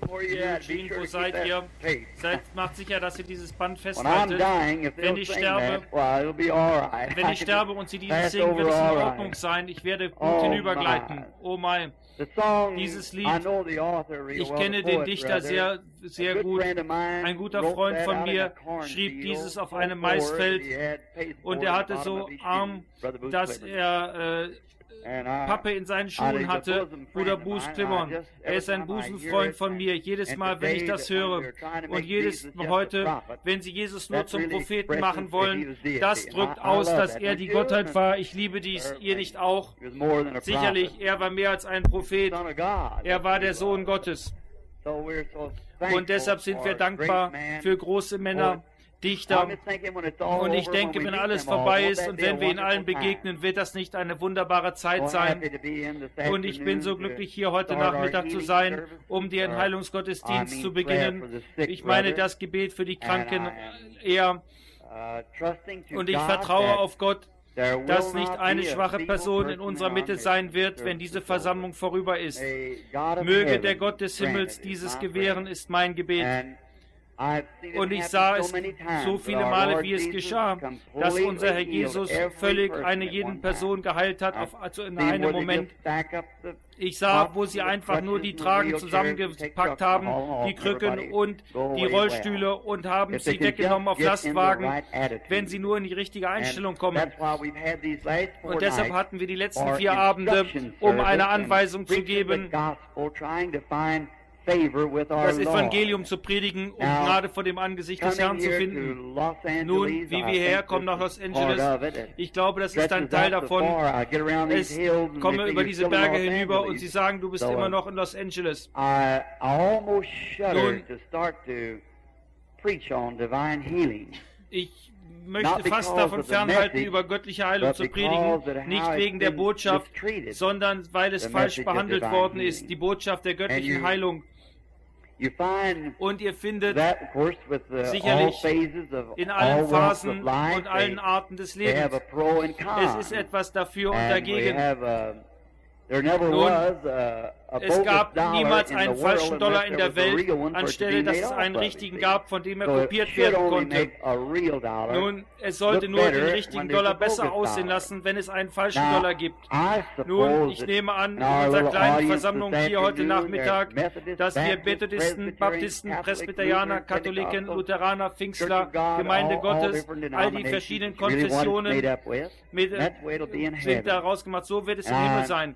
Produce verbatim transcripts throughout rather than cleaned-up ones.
Eugene, wo seid ihr? Seid, macht sicher, dass ihr dieses Band festhaltet. Wenn ich sterbe, wenn ich sterbe und sie dieses singen, wird es in Ordnung sein. Ich werde gut hinübergleiten. Oh mein, dieses Lied, ich kenne den Dichter sehr, sehr gut. Ein guter Freund von mir schrieb dieses auf einem Maisfeld und er hatte so arm, dass er äh, Pappe in seinen Schuhen hatte, Bruder Bruce Clemon. Er ist ein Busenfreund von mir. Jedes Mal, wenn ich das höre und jedes heute, wenn sie Jesus nur zum Propheten machen wollen, das drückt aus, dass er die Gottheit war. Ich liebe dies, ihr nicht auch? Sicherlich, er war mehr als ein Prophet. Er war der Sohn Gottes. Und deshalb sind wir dankbar für große Männer, Dichter. Und ich denke, wenn alles vorbei ist und wenn wir ihnen allen begegnen, wird das nicht eine wunderbare Zeit sein. Und ich bin so glücklich, hier heute Nachmittag zu sein, um den Heilungsgottesdienst zu beginnen. Ich meine das Gebet für die Kranken eher. Und ich vertraue auf Gott, dass nicht eine schwache Person in unserer Mitte sein wird, wenn diese Versammlung vorüber ist. Möge der Gott des Himmels dieses gewähren, ist mein Gebet. Und ich sah es so viele Male, wie es geschah, dass unser Herr Jesus völlig eine jeden Person geheilt hat, auf, also in einem Moment. Ich sah, wo sie einfach nur die Tragen zusammengepackt haben, die Krücken und die Rollstühle und haben sie weggenommen auf Lastwagen, wenn sie nur in die richtige Einstellung kommen. Und deshalb hatten wir die letzten vier Abende, um eine Anweisung zu geben, das Evangelium zu predigen, um Gnade vor dem Angesicht des Herrn zu finden. Nun, wie wir herkommen nach Los Angeles, ich glaube, das ist ein Teil davon. Ich komme über diese Berge hinüber und sie sagen, du bist immer noch in Los Angeles. Nun, ich möchte fast davon fernhalten, über göttliche Heilung zu predigen, nicht wegen der Botschaft, sondern weil es falsch behandelt worden ist, die Botschaft der göttlichen Heilung. Und ihr findet sicherlich in allen Phasen und allen Arten des Lebens, es ist etwas dafür und dagegen. Nun, es gab niemals einen falschen Dollar in der Welt, anstelle dass es einen richtigen gab, von dem er kopiert werden konnte. Nun, es sollte nur den richtigen Dollar besser aussehen lassen, wenn es einen falschen Dollar gibt. Nun, ich nehme an, in unserer kleinen Versammlung hier heute Nachmittag, dass wir Methodisten, Baptisten, Presbyterianer, Katholiken, Lutheraner, Pfingstler, Gemeinde Gottes, all die verschiedenen Konfessionen mit, sind daraus gemacht. So wird es im Himmel sein.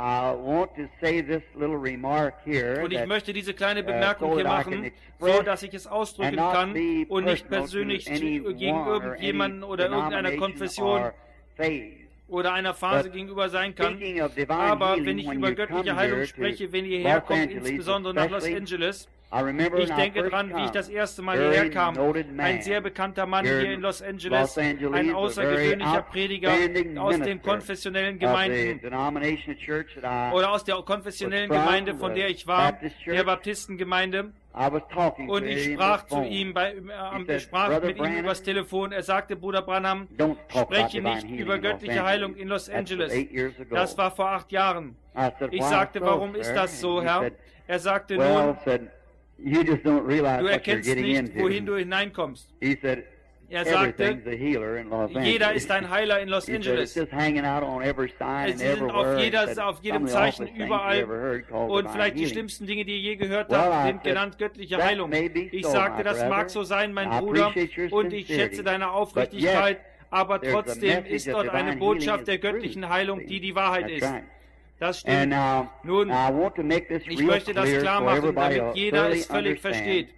Und ich möchte diese kleine Bemerkung hier machen, so dass ich es ausdrücken kann und nicht persönlich gegen irgendjemanden oder irgendeiner Konfession oder einer Phase gegenüber sein kann. Aber wenn ich über göttliche Heilung spreche, wenn ihr herkommt, insbesondere nach Los Angeles, ich denke dran, wie ich das erste Mal hierher kam. Ein sehr bekannter Mann hier in Los Angeles, ein außergewöhnlicher Prediger aus den konfessionellen Gemeinden oder aus der konfessionellen Gemeinde, von der ich war, der Baptistengemeinde. Und ich sprach zu ihm, bei, äh, sprach mit ihm übers Telefon. Er sagte, Bruder Branham, spreche nicht über göttliche Heilung in Los Angeles. Das war vor acht Jahren. Ich sagte, warum ist das so, Herr? Er sagte, nun, du erkennst nicht, wohin du hineinkommst. Er sagte, jeder ist ein Heiler in Los Angeles. Sie sind auf, jeder, auf jedem Zeichen überall. Und vielleicht die schlimmsten Dinge, die ihr je gehört habt, sind genannt göttliche Heilung. Ich sagte, das mag so sein, mein Bruder, und ich schätze deine Aufrichtigkeit, aber trotzdem ist dort eine Botschaft der göttlichen Heilung, die die Wahrheit ist. Das stimmt. Nun, ich möchte das klar machen, damit jeder es völlig versteht.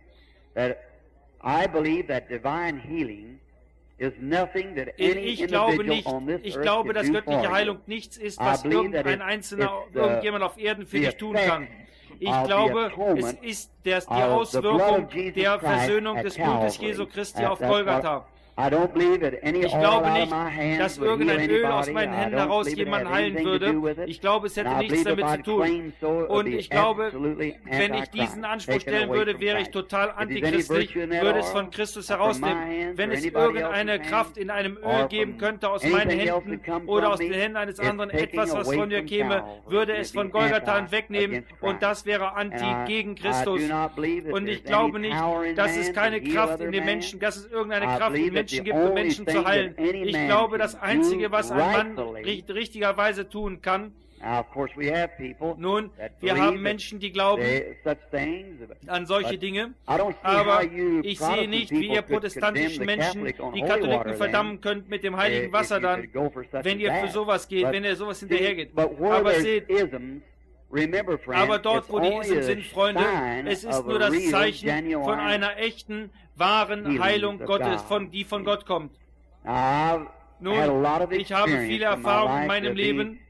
Ich glaube nicht, ich glaube, dass göttliche Heilung nichts ist, was irgendein Einzelner, irgendjemand auf Erden für dich tun kann. Ich glaube, es ist der, die Auswirkung der Versöhnung des Blutes Jesu Christi auf Golgatha. Ich glaube nicht, dass irgendein Öl aus meinen Händen heraus jemanden heilen würde. Ich glaube, es hätte nichts damit zu tun. Und ich glaube, wenn ich diesen Anspruch stellen würde, wäre ich total antichristlich, würde es von Christus herausnehmen. Wenn es irgendeine Kraft in einem Öl geben könnte aus meinen Händen oder aus den Händen eines anderen, etwas, was von mir käme, würde es von Golgatha wegnehmen und das wäre anti gegen Christus. Und ich glaube nicht, dass es keine Kraft in den Menschen, dass es irgendeine Kraft in Menschen gibt, um Menschen zu heilen. Ich glaube, das Einzige, was ein Mann richtigerweise tun kann, nun, wir haben Menschen, die glauben an solche Dinge, aber ich sehe nicht, wie ihr protestantischen Menschen die Katholiken verdammen könnt mit dem heiligen Wasser dann, wenn ihr für sowas geht, wenn ihr sowas hinterhergeht. Aber seht, aber dort, wo die Ismen sind, Freunde, es ist nur das Zeichen von einer echten, wahren Heilung Gottes, von, die von Gott kommt. Nun, ich habe viele Erfahrungen in meinem Leben,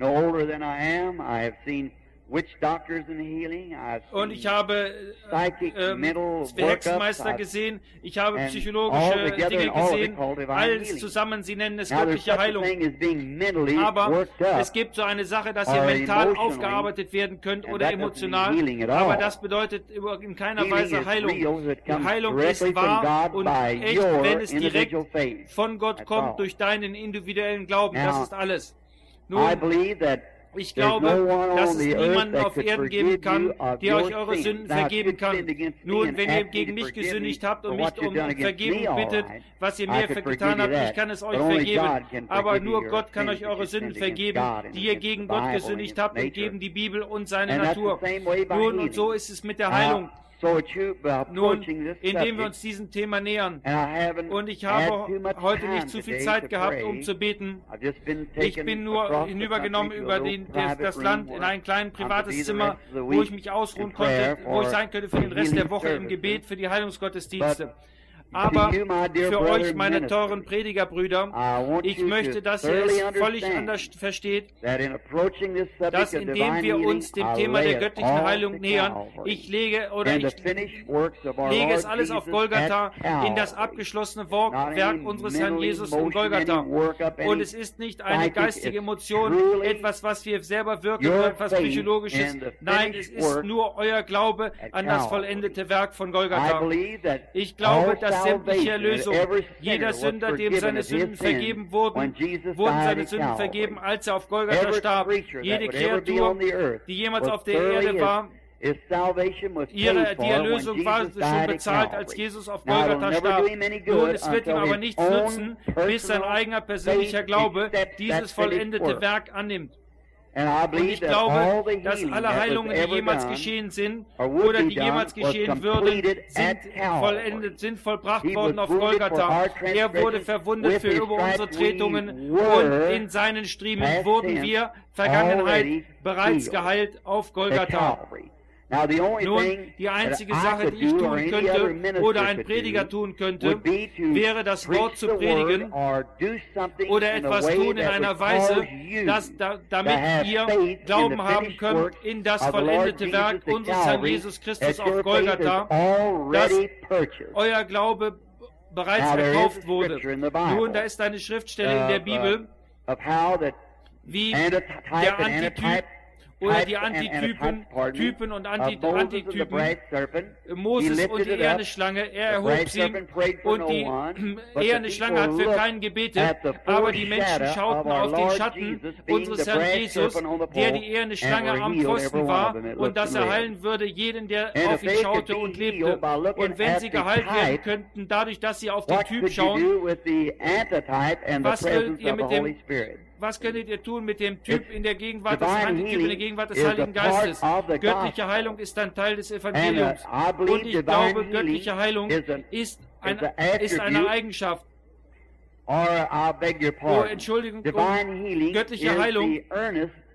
und ich habe ähm, Hexenmeister gesehen, ich habe psychologische Dinge gesehen, alles zusammen, sie nennen es göttliche Heilung. Aber es gibt so eine Sache, dass ihr mental aufgearbeitet werden könnt oder emotional, aber das bedeutet in keiner Weise Heilung. Die Heilung ist wahr und echt, wenn es direkt von Gott kommt durch deinen individuellen Glauben, das ist alles. Nun, ich glaube, dass es niemanden auf Erden geben kann, der euch eure Sünden vergeben kann. Nun, wenn ihr gegen mich gesündigt habt und mich um Vergebung bittet, was ihr mir getan habt, ich kann es euch vergeben. Aber nur Gott kann euch eure Sünden vergeben, die ihr gegen Gott gesündigt habt, und geben die Bibel und seine Natur. Nun, und so ist es mit der Heilung. Nun, indem wir uns diesem Thema nähern, und ich habe heute nicht zu viel Zeit gehabt, um zu beten. Ich bin nur hinübergenommen über den, das Land in ein kleines privates Zimmer, wo ich mich ausruhen konnte, wo ich sein könnte für den Rest der Woche im Gebet für die Heilungsgottesdienste. Aber für euch, meine teuren Predigerbrüder, ich möchte, dass ihr es völlig anders versteht, dass indem wir uns dem Thema der göttlichen Heilung nähern, ich lege oder ich lege es alles auf Golgatha, in das abgeschlossene Werk unseres Herrn Jesus in Golgatha. Und es ist nicht eine geistige Emotion, etwas, was wir selber wirken, oder etwas Psychologisches. Nein, es ist nur euer Glaube an das vollendete Werk von Golgatha. Ich glaube, dass sämtliche Erlösung, jeder Sünder, dem seine Sünden vergeben wurden, wurden seine Sünden vergeben, als er auf Golgatha starb. Jede Kreatur, die jemals auf der Erde war, ihre, die Erlösung war schon bezahlt, als Jesus auf Golgatha starb. Nun, es wird ihm aber nichts nützen, bis sein eigener persönlicher Glaube dieses vollendete Werk annimmt. Und ich glaube, dass alle Heilungen, die jemals geschehen sind oder die jemals geschehen würden, sind vollendet, sind vollbracht worden auf Golgatha. Er wurde verwundet für über unsere Tretungen, und in seinen Striemen wurden wir, Vergangenheit, bereits geheilt auf Golgatha. Nun, die einzige Sache, die ich tun könnte oder ein Prediger tun könnte, wäre das Wort zu predigen oder etwas tun in einer Weise, dass, damit ihr Glauben haben könnt in das vollendete Werk unseres Herrn Jesus Christus auf Golgatha, dass euer Glaube bereits erkauft wurde. Nun, da ist eine Schriftstelle in der Bibel, wie der Antityp oder die Antitypen, Typen und Anti Antitypen, Moses und die eherne Schlange, er erhob sie, und die eherne Schlange hat für keinen gebetet, aber die Menschen schauten auf den Schatten unseres Herrn Jesus, der die eherne Schlange am Pfosten war, und dass er heilen würde jeden, der auf ihn schaute und lebte. Und wenn sie geheilt werden könnten, dadurch, dass sie auf den Typ schauen, was könnt ihr mit dem Was könntet ihr tun mit dem Typ in der Gegenwart des Antityp in der Gegenwart des Heiligen Geistes? Göttliche Heilung ist ein Teil des Evangeliums. Und ich glaube, göttliche Heilung ist, ein, ist eine Eigenschaft. Oh, Entschuldigung, göttliche Heilung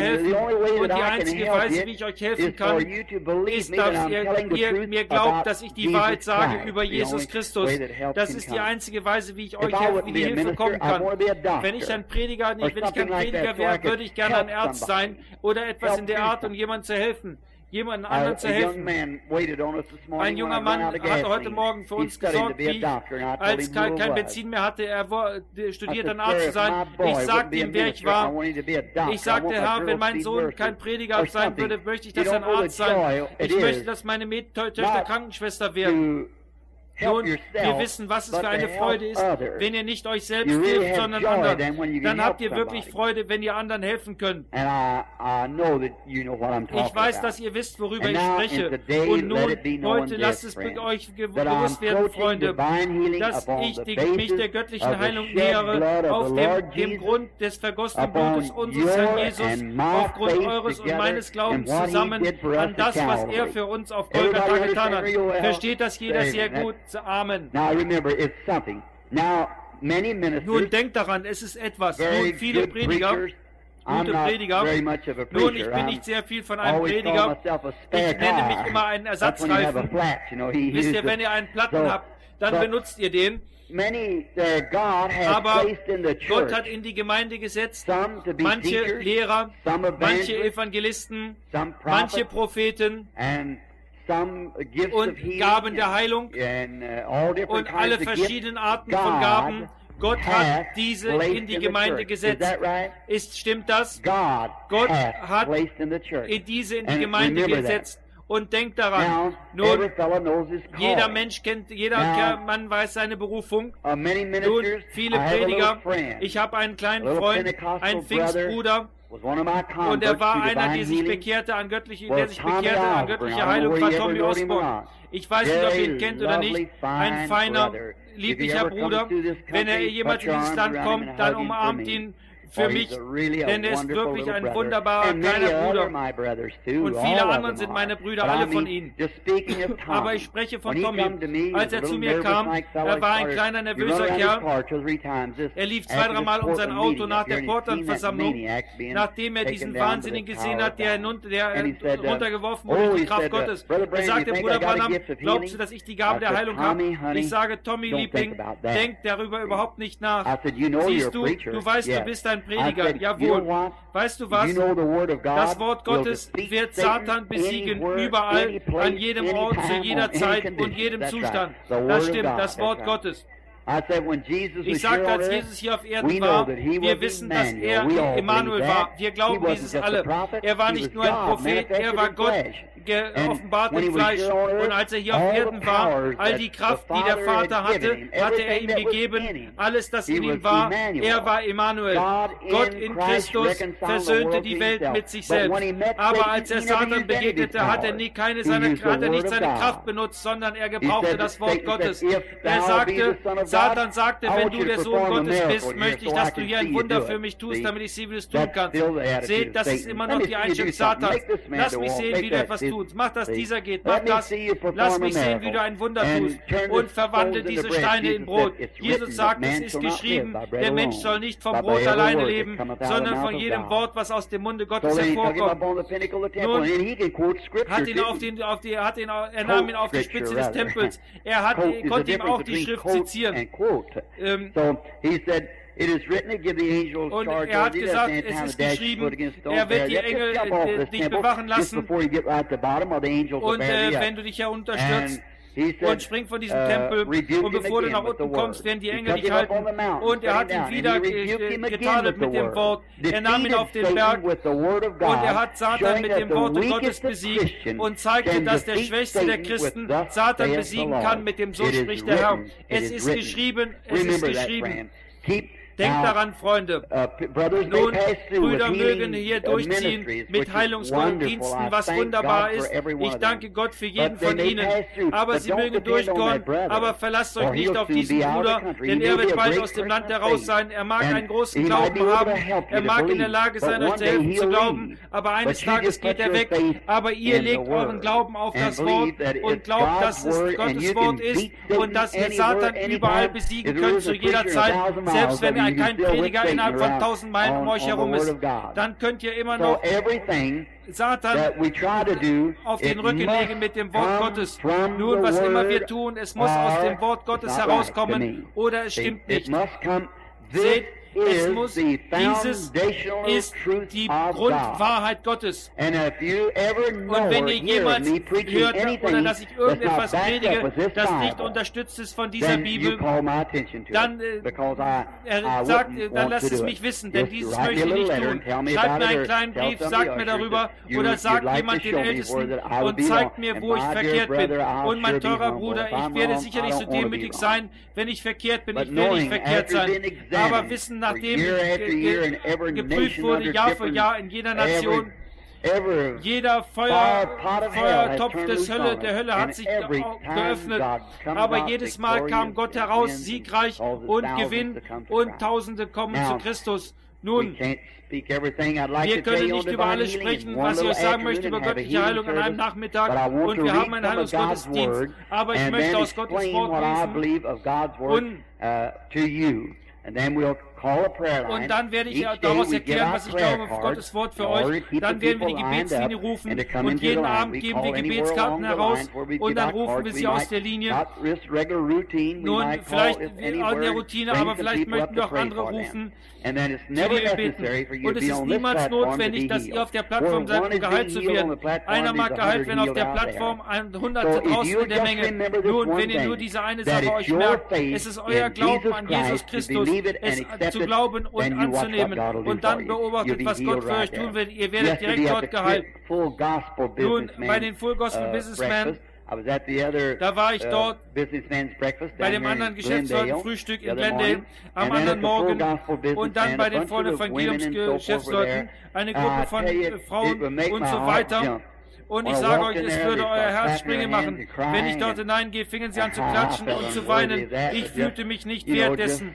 helfen. Und die einzige Weise, wie ich euch helfen kann, ist, dass ihr, ihr mir glaubt, dass ich die Wahrheit sage über Jesus Christus. Das ist die einzige Weise, wie ich euch helfe, wie die Hilfe kommen kann. Wenn ich ein Prediger, wenn ich kein Prediger wäre, würde ich gerne ein Arzt sein oder etwas in der Art, um jemandem zu helfen. Jemanden anderen zu helfen. Ein junger Mann hat heute Morgen für uns gesorgt, wie, als kein, kein Benzin mehr hatte. Er studiert, ein Arzt zu sein. Ich sagte ihm, wer ich war. Ich sagte, Herr, wenn mein Sohn kein Prediger sein würde, möchte ich, dass er ein Arzt sein. Ich möchte, dass meine Töchter Krankenschwester werden. Nun, wir wissen, was es für eine Freude ist, wenn ihr nicht euch selbst hilft, sondern anderen. Dann habt ihr wirklich Freude, wenn ihr anderen helfen könnt. Ich weiß, dass ihr wisst, worüber ich spreche. Und nun, heute lasst es euch bewusst werden, Freunde, dass ich die, mich der göttlichen Heilung nähere, auf dem, dem Grund des vergossenen Blutes unseres Herrn Jesus, aufgrund eures und meines Glaubens zusammen an das, was er für uns auf Golgatha getan hat. Versteht das jeder sehr gut? Amen. Nun denkt daran, es ist etwas. Nun, viele Prediger, gute Prediger, nun, ich bin nicht sehr viel von einem Prediger. Ich nenne mich immer einen Ersatzreifen. Wisst ihr, wenn ihr einen Platten habt, dann benutzt ihr den. Aber Gott hat in die Gemeinde gesetzt, manche Lehrer, manche Evangelisten, manche Propheten und Gaben der Heilung und alle verschiedenen Arten von Gaben. Gott hat diese in die Gemeinde gesetzt. Ist, stimmt das? Gott hat in diese in die Gemeinde gesetzt. Und denkt daran, nun, jeder Mensch kennt, jeder Mann weiß seine Berufung. Nun, viele Prediger. Ich habe einen kleinen Freund, einen Pfingstbruder. Und er war einer, der sich bekehrte an göttliche, der sich bekehrte an göttliche Heilung, war Tommy Osborne. Ich weiß nicht, ob ihr ihn kennt oder nicht. Ein feiner, lieblicher Bruder. Wenn er jemals in dieses Land kommt, dann umarmt ihn für mich, denn er ist wirklich ein wunderbarer kleiner Bruder. Und viele anderen sind meine Brüder, alle von ihnen. Aber ich spreche von Tommy. Als er zu mir kam, er war ein kleiner, nervöser Kerl. Er lief zwei, dreimal um sein Auto nach der Portlandversammlung, nachdem er diesen Wahnsinnigen gesehen hat, der, der runtergeworfen wurde durch die Kraft Gottes. Er sagte, Bruder Branham, glaubst du, dass ich die Gabe der Heilung habe? Ich sage, Tommy, Liebling, denk darüber überhaupt nicht nach. Siehst du, du weißt, du bist ein Prediger, jawohl. Weißt du was? Das Wort Gottes wird Satan besiegen, überall, an jedem Ort, zu jeder Zeit und jedem Zustand. Das stimmt, das Wort Gottes. Ich sagte, als Jesus hier auf Erden war, wir wissen, dass er Emmanuel war. Wir glauben dieses alle. Er war nicht nur ein Prophet, er war Gott, geoffenbart im Fleisch. Und als er hier auf Erden war, all die Kraft, die der Vater hatte, hatte er ihm gegeben. Alles, das in ihm war, er war Emmanuel. Gott in Christus versöhnte die Welt mit sich selbst. Aber als er Satan begegnete, hat er, nie keine seine, hat er nicht seine Kraft benutzt, sondern er gebrauchte das Wort Gottes. Er sagte, Satan sagte, wenn du der Sohn Gottes bist, möchte ich, dass du hier ein Wunder für mich tust, damit ich sehen, wie du es tun kannst. Seht, das ist immer noch die Einstellung Satans. Lass mich sehen, wie du etwas tust. Mach, dass dieser geht. Mach das. Lass mich sehen, wie du ein Wunder tust. Und verwandle diese Steine in Brot. Jesus sagt, es ist geschrieben, der Mensch soll nicht vom Brot alleine leben, sondern von jedem Wort, was aus dem Munde Gottes hervorkommt. Nun hat ihn auf den, auf die, hat ihn, er nahm ihn auf die Spitze des Tempels. Er hat, konnte ihm auch die Schrift zitieren. Ähm, Und er hat gesagt, es ist geschrieben, er wird die Engel äh, dich bewachen lassen. Und äh, wenn du dich herunterstürzt und spring von diesem Tempel, und bevor du nach unten kommst, werden die Engel dich halten. Und er hat ihn wieder getadelt mit dem Wort. Er nahm ihn auf den Berg und er hat Satan mit dem Wort Gottes besiegt und zeigte, dass der Schwächste der Christen Satan besiegen kann mit dem So spricht der Herr. Es ist geschrieben, es ist geschrieben. Denkt daran, Freunde. Nun, Brüder mögen hier durchziehen mit Heilungsdiensten, was wunderbar ist. Ich danke Gott für jeden von Ihnen. Aber Sie mögen durchkommen, aber verlasst euch nicht auf diesen Bruder, denn er wird bald aus dem Land heraus sein. Er mag einen großen Glauben haben. Er mag in der Lage sein, euch zu helfen zu glauben. Aber eines Tages geht er weg. Aber ihr legt euren Glauben auf das Wort und glaubt, dass es Gottes Wort ist und dass ihr Satan überall besiegen könnt zu jeder Zeit, selbst wenn er kein Prediger innerhalb von tausend Meilen um euch herum ist, dann könnt ihr immer noch Satan auf den Rücken legen mit dem Wort Gottes. Nun, was immer wir tun, es muss aus dem Wort Gottes herauskommen oder es stimmt nicht. Seht, Es muss, dieses ist die Grundwahrheit Gottes. Und wenn ihr jemals hört oder dass ich irgendetwas predige, das nicht unterstützt ist von dieser Bibel, dann, äh, er sagt, dann lasst es mich wissen, denn dieses möchte ich nicht tun. Schreibt mir einen kleinen Brief, sagt mir darüber oder sagt jemand den Ältesten und zeigt mir, wo ich verkehrt bin. Und mein teurer Bruder, ich werde sicher nicht so demütig sein, wenn ich verkehrt bin. Ich will nicht verkehrt sein. Aber wissen, nachdem ge ge geprüft wurde, Jahr für Jahr in jeder Nation, jeder Feuer, Feuertopf des Hölle, der Hölle hat sich geöffnet, aber jedes Mal kam Gott heraus, siegreich und gewinnt und Tausende kommen zu Christus. Nun, wir können nicht über alles sprechen, was ich euch sagen möchte über göttliche Heilung an einem Nachmittag, und wir haben einen Heilungsgottesdienst, aber ich möchte aus Gottes Wort lesen und Und dann werde ich daraus erklären, was ich glaube auf Gottes Wort für euch. Dann werden wir die Gebetslinie rufen und jeden Abend geben wir Gebetskarten heraus und dann rufen wir sie aus der Linie. Nun, vielleicht in der Routine, aber vielleicht möchten wir auch andere rufen, die wir beten. Und es ist niemals notwendig, dass ihr auf der Plattform seid, um geheilt zu werden. Einer mag geheilt werden auf der Plattform, Hunderte draußen in der Menge. Nun, wenn ihr nur diese eine Sache euch merkt, es ist euer Glauben an Jesus Christus, es zu glauben und anzunehmen, und dann beobachtet, was Gott für euch tun wird. Ihr werdet direkt dort geheilt. Nun, bei den Full Gospel Businessmen, da war ich dort bei dem anderen Geschäftsleuten-Frühstück in Glendale am anderen Morgen, und dann bei den vollen Evangeliumsgeschäftsleuten, eine Gruppe von Frauen und so weiter. Und ich sage euch, es würde euer Herz springen machen. Wenn ich dort hineingehe, fingen sie an zu klatschen und zu weinen. Ich fühlte mich nicht wert dessen.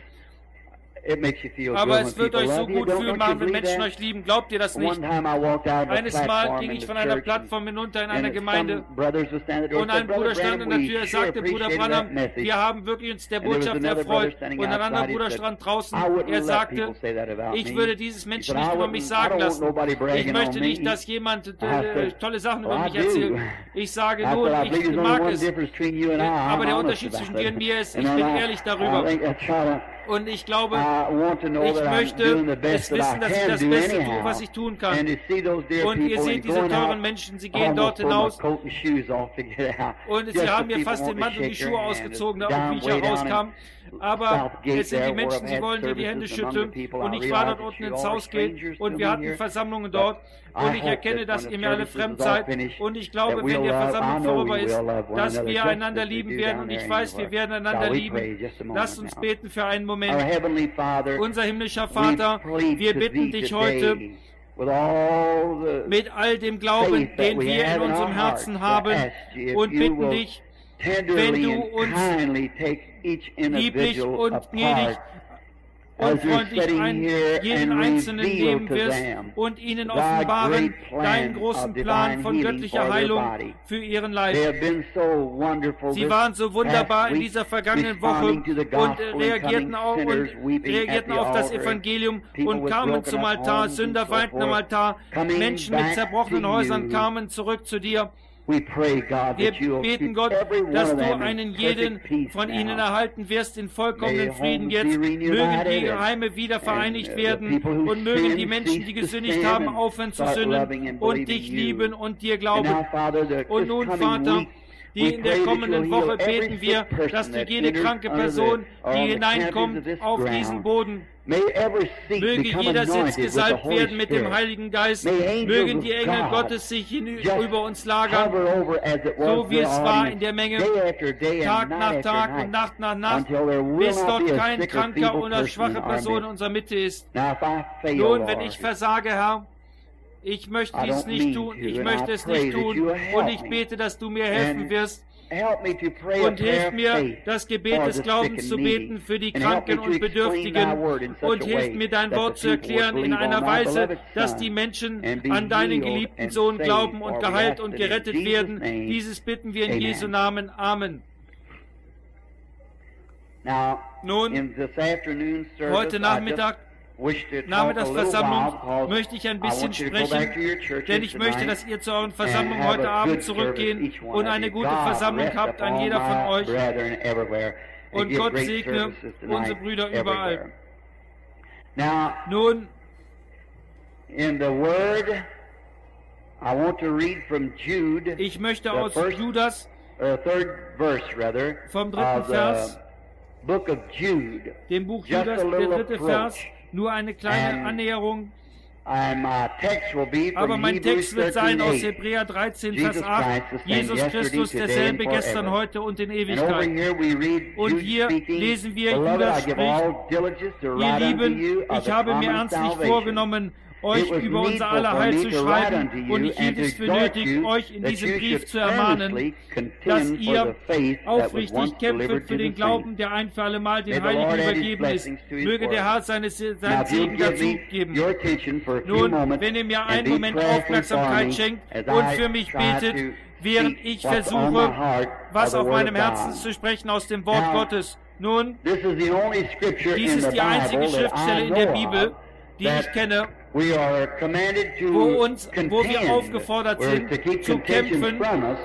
Aber es wird euch so gut fühlen machen, wenn Menschen euch lieben. Glaubt ihr das nicht? Eines Mal ging ich von einer Plattform hinunter in einer Gemeinde, und ein Bruder stand in der Tür. Er sagte, Bruder Branham, wir haben wirklich uns der Botschaft erfreut. Und ein anderer Bruder stand draußen. Er sagte, ich würde dieses Menschen nicht über mich sagen lassen. Ich möchte nicht, dass jemand äh, tolle Sachen über mich erzählt. Ich sage nur, ich mag es. Aber der Unterschied zwischen dir und mir ist, ich bin ehrlich darüber. Und ich glaube, ich möchte es wissen, dass ich das Beste tue, was ich tun kann. Und ihr seht diese teuren Menschen, sie gehen dort hinaus. Und sie haben mir fast den Mantel und die Schuhe ausgezogen, wie ich herauskam. Aber es sind die Menschen, sie wollen dir die Hände schütteln. Und ich war dort unten ins Haus gehen, und wir hatten Versammlungen dort. Und ich erkenne, dass ihr mir alle fremd seid. Und ich glaube, wenn die Versammlung vorüber ist, dass wir einander lieben werden. Und ich weiß, wir werden einander lieben. Lasst uns beten für einen Moment. Unser himmlischer Vater, wir bitten dich heute, mit all dem Glauben, den wir in unserem Herzen haben, und bitten dich, wenn du uns lieblich und gnädig und freundlich ein, jeden Einzelnen nehmen wirst und ihnen offenbaren deinen großen Plan von göttlicher Heilung für ihren Leib. Sie waren so wunderbar in dieser vergangenen Woche und reagierten auf, und reagierten auf das Evangelium und kamen zum Altar. Sünder weinten am Altar. Menschen mit zerbrochenen Häusern kamen zurück zu dir. Wir beten, Gott, dass du einen jeden von ihnen erhalten wirst in vollkommenen Frieden jetzt. Mögen die Heime wieder vereinigt werden, und mögen die Menschen, die gesündigt haben, aufhören zu sünden und dich lieben und dir glauben. Und nun, Vater, die in der kommenden Woche beten wir, dass du jede kranke Person, die hineinkommt auf diesen Boden, möge jeder Sitz gesalbt werden mit dem Heiligen Geist, mögen die Engel Gottes sich über uns lagern, so wie es war in der Menge, Tag nach Tag und Nacht nach Nacht, bis dort kein kranker oder schwache Person in unserer Mitte ist. Nun, wenn ich versage, Herr, ich möchte dies nicht tun, ich möchte es nicht tun, und ich bete, dass du mir helfen wirst. Und hilf mir, das Gebet des Glaubens zu beten für die Kranken und Bedürftigen, und hilf mir, dein Wort zu erklären in einer Weise, dass die Menschen an deinen geliebten Sohn glauben und geheilt und gerettet werden. Dieses bitten wir in Jesu Namen. Amen. Nun, heute Nachmittag, Nachmittagsversammlung, möchte ich ein bisschen sprechen, denn ich möchte, dass ihr zu euren Versammlungen heute Abend zurückgehen und eine gute Versammlung habt, an jeder von euch. Und Gott segne unsere Brüder überall. Now, Nun, in the Word, I want to read from Jude, ich möchte the aus first, Judas uh, third verse rather, vom dritten of the Vers, book of Jude. dem Buch Just Judas, a der little dritte approach. Vers, nur eine kleine And Annäherung. And my text will be from Aber mein Hebrews Text wird sein aus thirteen eight. Hebräer dreizehn, Jesus Vers acht. Christ the same Jesus yesterday, Christus today, derselbe and gestern, forever. heute und in And over Ewigkeit. here we read Und Jude hier speaking, lesen wir, Beloved, Judas I give spricht, all diligence to Ihr write unto Lieben, you of ich the habe mir common ernstlich salvation. vorgenommen, euch It was über unser needful aller for Heil me zu to write schreiben, unto you und ich hielt and es to für exhort nötig, you euch in that diesem you Brief should zu ermahnen, earnestly dass contend for ihr the faith that was aufrichtig once kämpft delivered für to the den saints. Glauben, der ein für allemal May den the Lord Heiligen add his übergeben ist. blessings to his Möge der word. Herr seine, Now, seinen if you'll Segen give dazu me geben. your attention for a few Nun, moments wenn ihr mir and einen be Moment prayerful for Aufmerksamkeit me schenkt as und I für mich try betet, to während speak ich what's on my versuche, heart was of auf the Word meinem of Herzen God. zu sprechen aus dem Wort Now, Gottes. Nun, This is the only scripture dies in ist the die einzige Bible that Schriftstelle I in der know Bibel, of die ich that kenne, we are commanded to wo uns, wo wir contend. aufgefordert We're sind, to keep zu contention kämpfen, from us,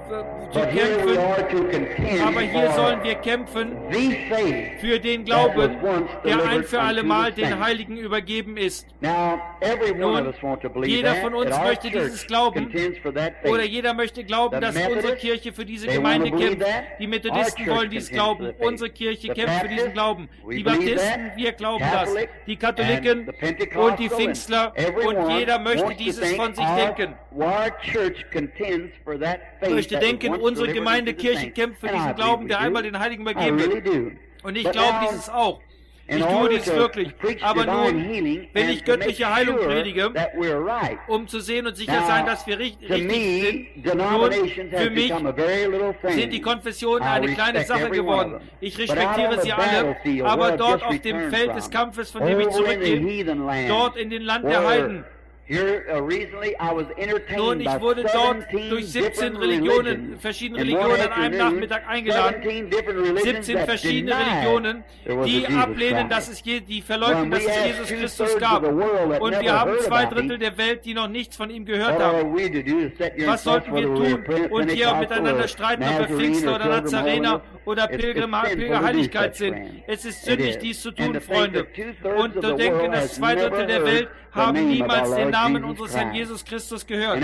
zu but here we kämpfen, are to contend aber hier for sollen wir kämpfen the faith für den that was Glauben, once der ein delivered für unto allemal the den saints. Heiligen übergeben ist. Now, every one Nun, of us want to believe jeder that, von uns that our möchte church dieses glauben, contends for that faith. Oder jeder möchte glauben, The dass unsere Methodists, Kirche für diese they Gemeinde wanna believe kämpft. that. Die Our Methodisten church wollen dies contends for glauben. the faith. Unsere Kirche The kämpft für diesen Baptists, Glauben. we Die believe Baptisten, that. wir glauben Catholic, das. Die Katholiken and the Pentecostal, und die Pfingstler. and everyone Und jeder möchte wants to dieses think von sich our- denken. our church contends for that faith Möchte that was denken, once unsere delivered Gemeinde unto the Kirche saints. kämpft für And I diesen believe Glauben, we der do. einmal den Heiligen I übergeben really wird. do. Und ich But glaube now, dieses auch. in Ich tue order dies to wirklich. preach Aber divine nun, healing wenn and ich to make göttliche Heilung sure predige, that we're right. um zu sehen und sicher Now, sein, dass wir richt- to richtig me, sind, nun, denominations für have mich become a very little thing. sind die Konfessionen I eine kleine respect Sache every one of geworden. them. Ich But out respektiere on the sie alle, battlefield, aber where I've dort just auf dem returned Feld from, des Kampfes, von dem ich over in the zurückgehe, heathen land, dort in den Land der where Heiden. Here, uh, recently I was entertained Nun, ich by wurde dort seventeen durch siebzehn different Religionen, religions verschiedene in one Religionen an einem afternoon, Nachmittag eingeladen. seventeen different religions siebzehn that verschiedene denied Religionen, there was a die Jesus ablehnen, Christ. dass es je, die verleugnen, When dass we es have Jesus two Christus thirds gab. of the world that Und never wir haben heard zwei about Drittel him, der Welt, die noch nichts von ihm gehört what are haben. we to do to set your Was sollten wir tun und hier miteinander streiten, ob wir Pfingstler oder Nazarener oder Pilgrim, Pilger Heiligkeit sind? Es ist sündig, dies zu tun, Freunde. Und zu denken, dass zwei Drittel der Welt haben niemals den Namen unseres Herrn Jesus Christus gehört.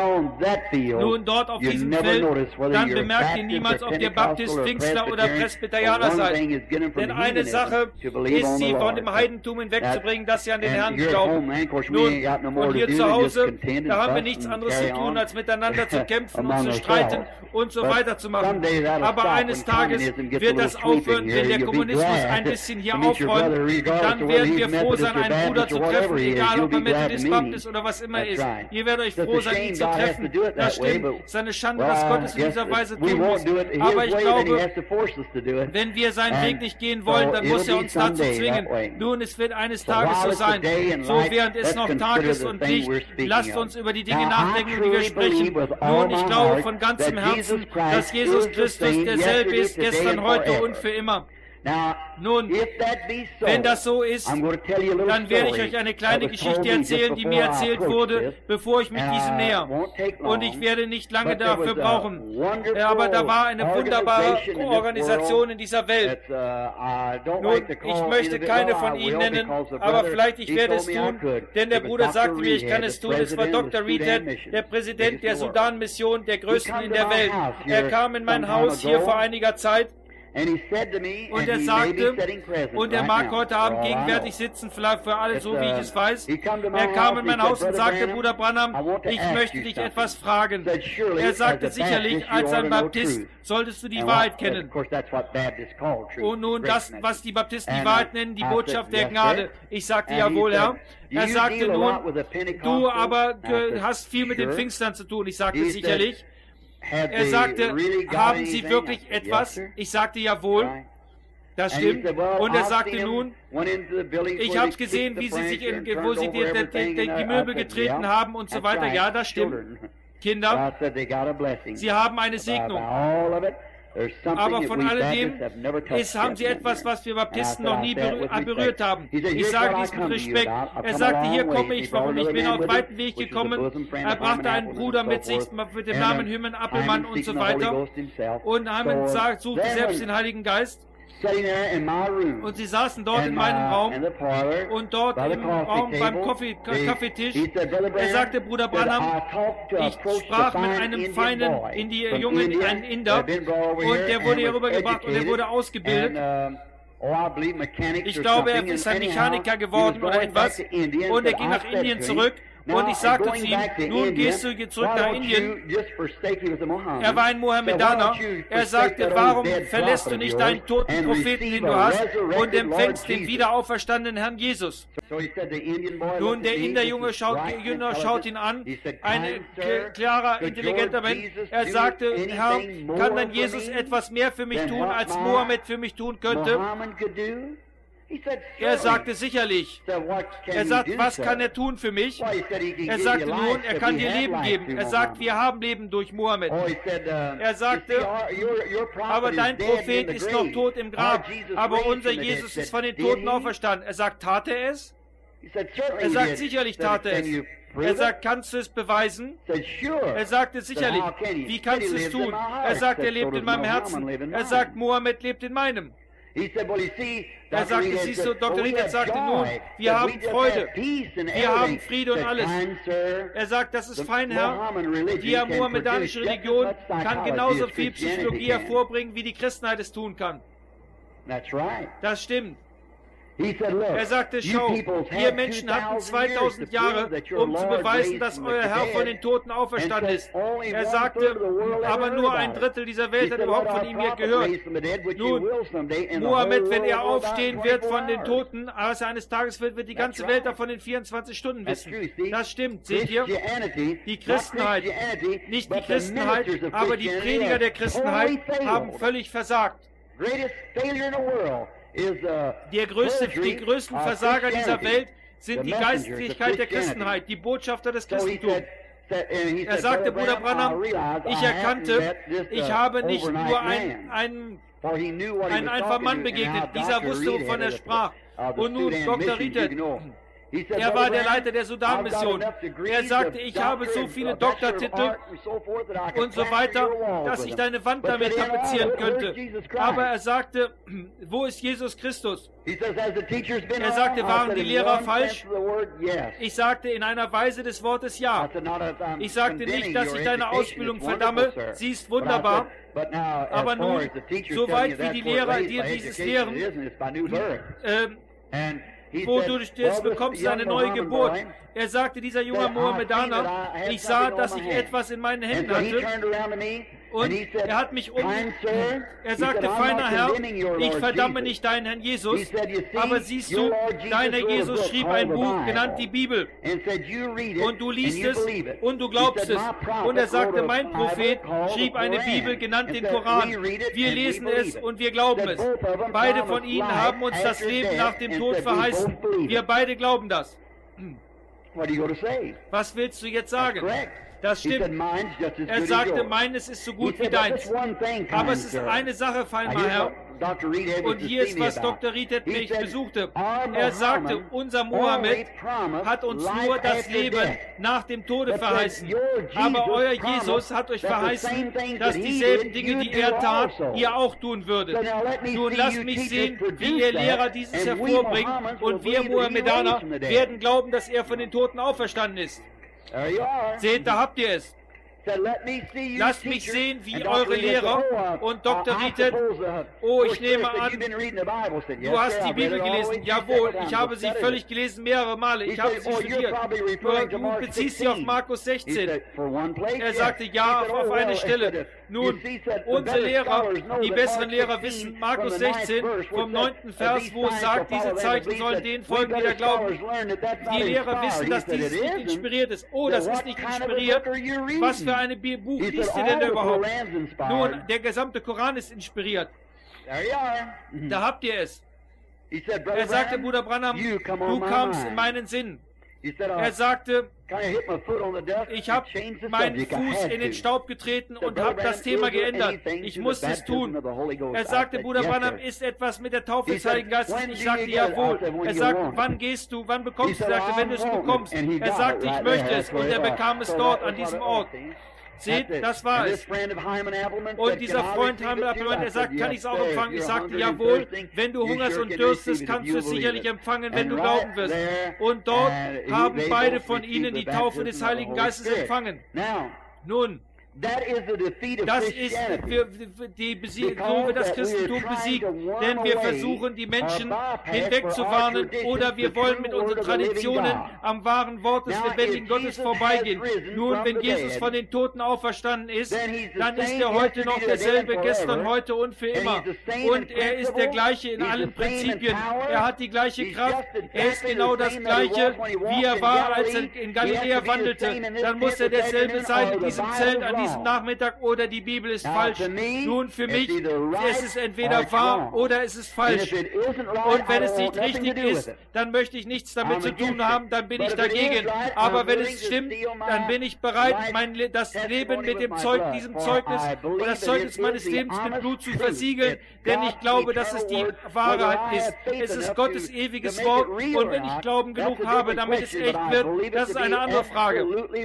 Nun, dort auf diesem Feld, dann bemerkt ihr niemals, ob ihr Baptist, Pfingstler oder Presbyterianer seid. Denn eine Sache ist, sie von dem Heidentum hinwegzubringen, dass sie an den Herrn glauben. Nun, und hier zu Hause, da haben wir nichts anderes zu tun, als miteinander zu kämpfen und zu streiten und so weiter zu machen. Aber eines Tages wird das aufhören, wenn der Kommunismus ein bisschen hier aufräumt, dann werden wir froh sein, einen Bruder zu treffen, egal ob er Methodist, Baptist oder was immer ist. Ihr werdet euch froh sein, ihn zu treffen. Das stimmt. Es ist eine Schande, dass Gott es in dieser Weise tun muss. Aber ich glaube, wenn wir seinen Weg nicht gehen wollen, dann muss er uns dazu zwingen. Nun, es wird eines Tages so sein. So während es noch Tag ist und Licht, lasst uns über die Dinge nachdenken, über die wir sprechen. Nun, ich glaube von ganzem Herzen, dass Jesus Christus derselbe ist, gestern, heute und für immer. Nun, wenn das so ist, dann werde ich euch eine kleine Geschichte erzählen, die mir erzählt wurde, bevor ich mich diesem näher. Und ich werde nicht lange dafür brauchen. Aber da war eine wunderbare Organisation in dieser Welt. Nun, ich möchte keine von Ihnen nennen, aber vielleicht ich werde es tun, denn der Bruder sagte mir, ich kann es tun. Es war Doktor Reedhead, der Präsident der Sudan-Mission, der größten in der Welt. Er kam in mein Haus hier vor einiger Zeit. Und er sagte, und er mag heute Abend gegenwärtig sitzen, vielleicht für alle, so wie ich es weiß. Er kam in mein Haus und sagte, Bruder Branham, ich möchte dich etwas fragen. Er sagte sicherlich, als ein Baptist solltest du die Wahrheit kennen. Und nun das, was die Baptisten die Wahrheit nennen, die Botschaft der Gnade. Ich sagte, jawohl, Herr. Er sagte nun, du aber hast viel mit den Pfingstern zu tun. Ich sagte, sicherlich. Er sagte, haben Sie wirklich etwas? Ich sagte, jawohl, das stimmt. Und er sagte nun, ich habe gesehen, wie Sie sich in, wo Sie die, die, die, die Möbel getreten haben und so weiter. Ja, das stimmt. Kinder, Sie haben eine Segnung. Aber von alledem ist, haben sie etwas, was wir Baptisten noch nie berühr, berührt haben. Ich sage dies mit Respekt. Er sagte, hier komme ich, warum ich bin auf weiten Weg gekommen. Er brachte einen Bruder mit sich mit dem Namen Hyman Appelmann und so weiter. Und Hyman sagt, suchte selbst den Heiligen Geist. Und sie saßen dort in meinem Raum und dort im Raum beim Kaffee, Kaffeetisch. Er sagte, Bruder Branham, ich sprach mit einem feinen Indi Jungen, einen Inder, und der wurde hier rübergebracht und er wurde ausgebildet. Ich glaube, er ist ein Mechaniker geworden oder etwas, und er ging nach Indien zurück. Und ich sagte zu ihm, nun gehst du zurück nach Indien. Er war ein Mohammedaner. Er sagte, warum verlässt du nicht deinen toten Propheten, den du hast, und empfängst den wiederauferstandenen Herrn Jesus? Nun, der Inderjunge schaut, Jünger schaut ihn an, ein klarer, intelligenter Mensch. Er sagte, Herr, kann dann Jesus etwas mehr für mich tun, als Mohammed für mich tun könnte? Er sagte, sicherlich. Er sagt, was kann er tun für mich? Er sagte nun, er kann dir Leben geben. Er sagt, wir haben Leben durch Mohammed. Er sagte, aber dein Prophet ist noch tot im Grab, aber unser Jesus ist von den Toten auferstanden. Er sagt, tat er es? Er sagt, sicherlich tat er es. Er sagt, kannst du es beweisen? Er sagte, sicherlich. Wie kannst du es tun? Er sagt, er lebt in meinem Herzen. Er sagt, Mohammed lebt in meinem. Er sagte, siehst du, Doktor Reed sagte nun, wir haben Freude, wir haben Friede und alles. Er sagt, das ist fein, Herr. Die mohammedanische Religion kann genauso viel Psychologie hervorbringen, wie die Christenheit es tun kann. Das stimmt. Er sagte, schau, ihr Menschen hatten zweitausend Jahre, um zu beweisen, dass euer Herr von den Toten auferstanden ist. Er sagte, aber nur ein Drittel dieser Welt hat überhaupt von ihm hier gehört. Nun, Mohammed, wenn er aufstehen wird von den Toten, als er eines Tages wird, wird die ganze Welt davon in vierundzwanzig Stunden wissen. Das stimmt, seht ihr? Die Christenheit, nicht die Christenheit, aber die Prediger der Christenheit haben völlig versagt. Der größte, die größten Versager dieser Welt sind die Geistlichkeit der Christenheit, die Botschafter des Christentums. Er sagte, Bruder Branham, ich erkannte, ich habe nicht nur einen, einen, einen einfachen Mann begegnet, dieser wusste, wovon er sprach. Und nun, Doktor Reed, er war der Leiter der Sudan-Mission. Er sagte, ich habe so viele Doktortitel und so weiter, dass ich deine Wand damit tapezieren könnte. Aber er sagte, wo ist Jesus Christus? Er sagte, waren die Lehrer falsch? Ich sagte in einer Weise des Wortes ja. Ich sagte nicht, dass ich deine Ausbildung verdamme. Sie ist wunderbar. Aber nun, soweit wie die Lehrer dir dieses lehren, äh, wo du jetzt bekommst eine neue Geburt. Er sagte, dieser junge Mohammedaner, ich sah, dass ich etwas in meinen Händen hatte, und er hat mich um, er sagte, feiner Herr, ich verdamme nicht deinen Herrn Jesus, aber siehst du, dein Herr Jesus schrieb ein Buch, genannt die Bibel, und du liest es und du glaubst es. Und er sagte, mein Prophet schrieb eine Bibel, genannt den Koran. Wir lesen es und wir glauben es. Beide von ihnen haben uns das Leben nach dem Tod verheißen. Wir beide glauben das. Was willst du jetzt sagen? Das stimmt. Er sagte, meines ist so gut wie deins. Aber es ist eine Sache, feiner Herr. Und hier ist, was Doktor Reed mich besuchte. Er sagte, unser Mohammed hat uns nur das Leben nach dem Tode verheißen. Aber euer Jesus hat euch verheißen, dass dieselben Dinge, die er tat, ihr auch tun würdet. Nun lasst mich sehen, wie ihr Lehrer dieses hervorbringt, und wir Mohammedaner werden glauben, dass er von den Toten auferstanden ist. Seht, da habt ihr es. Lasst mich sehen, wie eure Lehrer und Doktor Reed, oh, ich nehme an, du hast die Bibel gelesen. Jawohl, ich habe sie völlig gelesen, mehrere Male. Ich habe sie studiert. Nur du beziehst sie auf Markus sechzehn. Er sagte, ja, auf eine Stelle. Nun, unsere Lehrer, die besseren Lehrer wissen, Markus sechzehn, vom neunten Vers, wo es sagt, diese Zeichen sollen denen folgen, die da glauben. Die Lehrer wissen, dass dieses nicht inspiriert ist. Oh, das ist nicht inspiriert. Was für ein Buch liest ihr denn da überhaupt? Nun, der gesamte Koran ist inspiriert. Da habt ihr es. Er sagte, Bruder Branham, du kamst in meinen Sinn. Er sagte, ich habe meinen Fuß in den Staub getreten und habe das Thema geändert. Ich musste es tun. Er sagte, Bruder Branham, ist etwas mit der Taufe des Heiligen Geistes? Ich sagte, jawohl. Er sagte, wann gehst du, wann bekommst du? Er sagte, wenn du es bekommst. Er sagte, ich möchte es, und er bekam es dort, an diesem Ort. Seht, das war es. Und dieser Freund Hyman Appelmann, der sagt, kann ich es auch empfangen? Ich sagte, jawohl, wenn du hungerst und dürstest, kannst du es sicherlich empfangen, wenn du glauben wirst. Und dort haben beide von ihnen die Taufe des Heiligen Geistes empfangen. Nun, das ist, für die Besie- so wird das Christentum besiegt, denn wir versuchen, die Menschen hinwegzuwarnen oder wir wollen mit unseren Traditionen am wahren Wort des lebendigen Gottes vorbeigehen. Nun, wenn Jesus von den Toten auferstanden ist, dann ist er heute noch derselbe, gestern, heute und für immer. Und er ist der gleiche in allen Prinzipien. Er hat die gleiche Kraft. Er ist genau das Gleiche, wie er war, als er in Galiläa wandelte. Dann muss er derselbe sein in diesem Zelt an diesem Nachmittag oder die Bibel ist falsch. Nun, für mich ist es entweder wahr oder es ist falsch. Und wenn es nicht richtig ist, dann möchte ich nichts damit zu tun haben, dann bin ich dagegen. Aber wenn es stimmt, dann bin ich bereit, mein Le das Leben mit dem Zeug, diesem Zeugnis und das Zeugnis meines Lebens mit Blut zu versiegeln, denn ich glaube, dass es die Wahrheit ist. Es ist Gottes ewiges Wort und wenn ich Glauben genug habe, damit es echt wird, das ist eine andere Frage.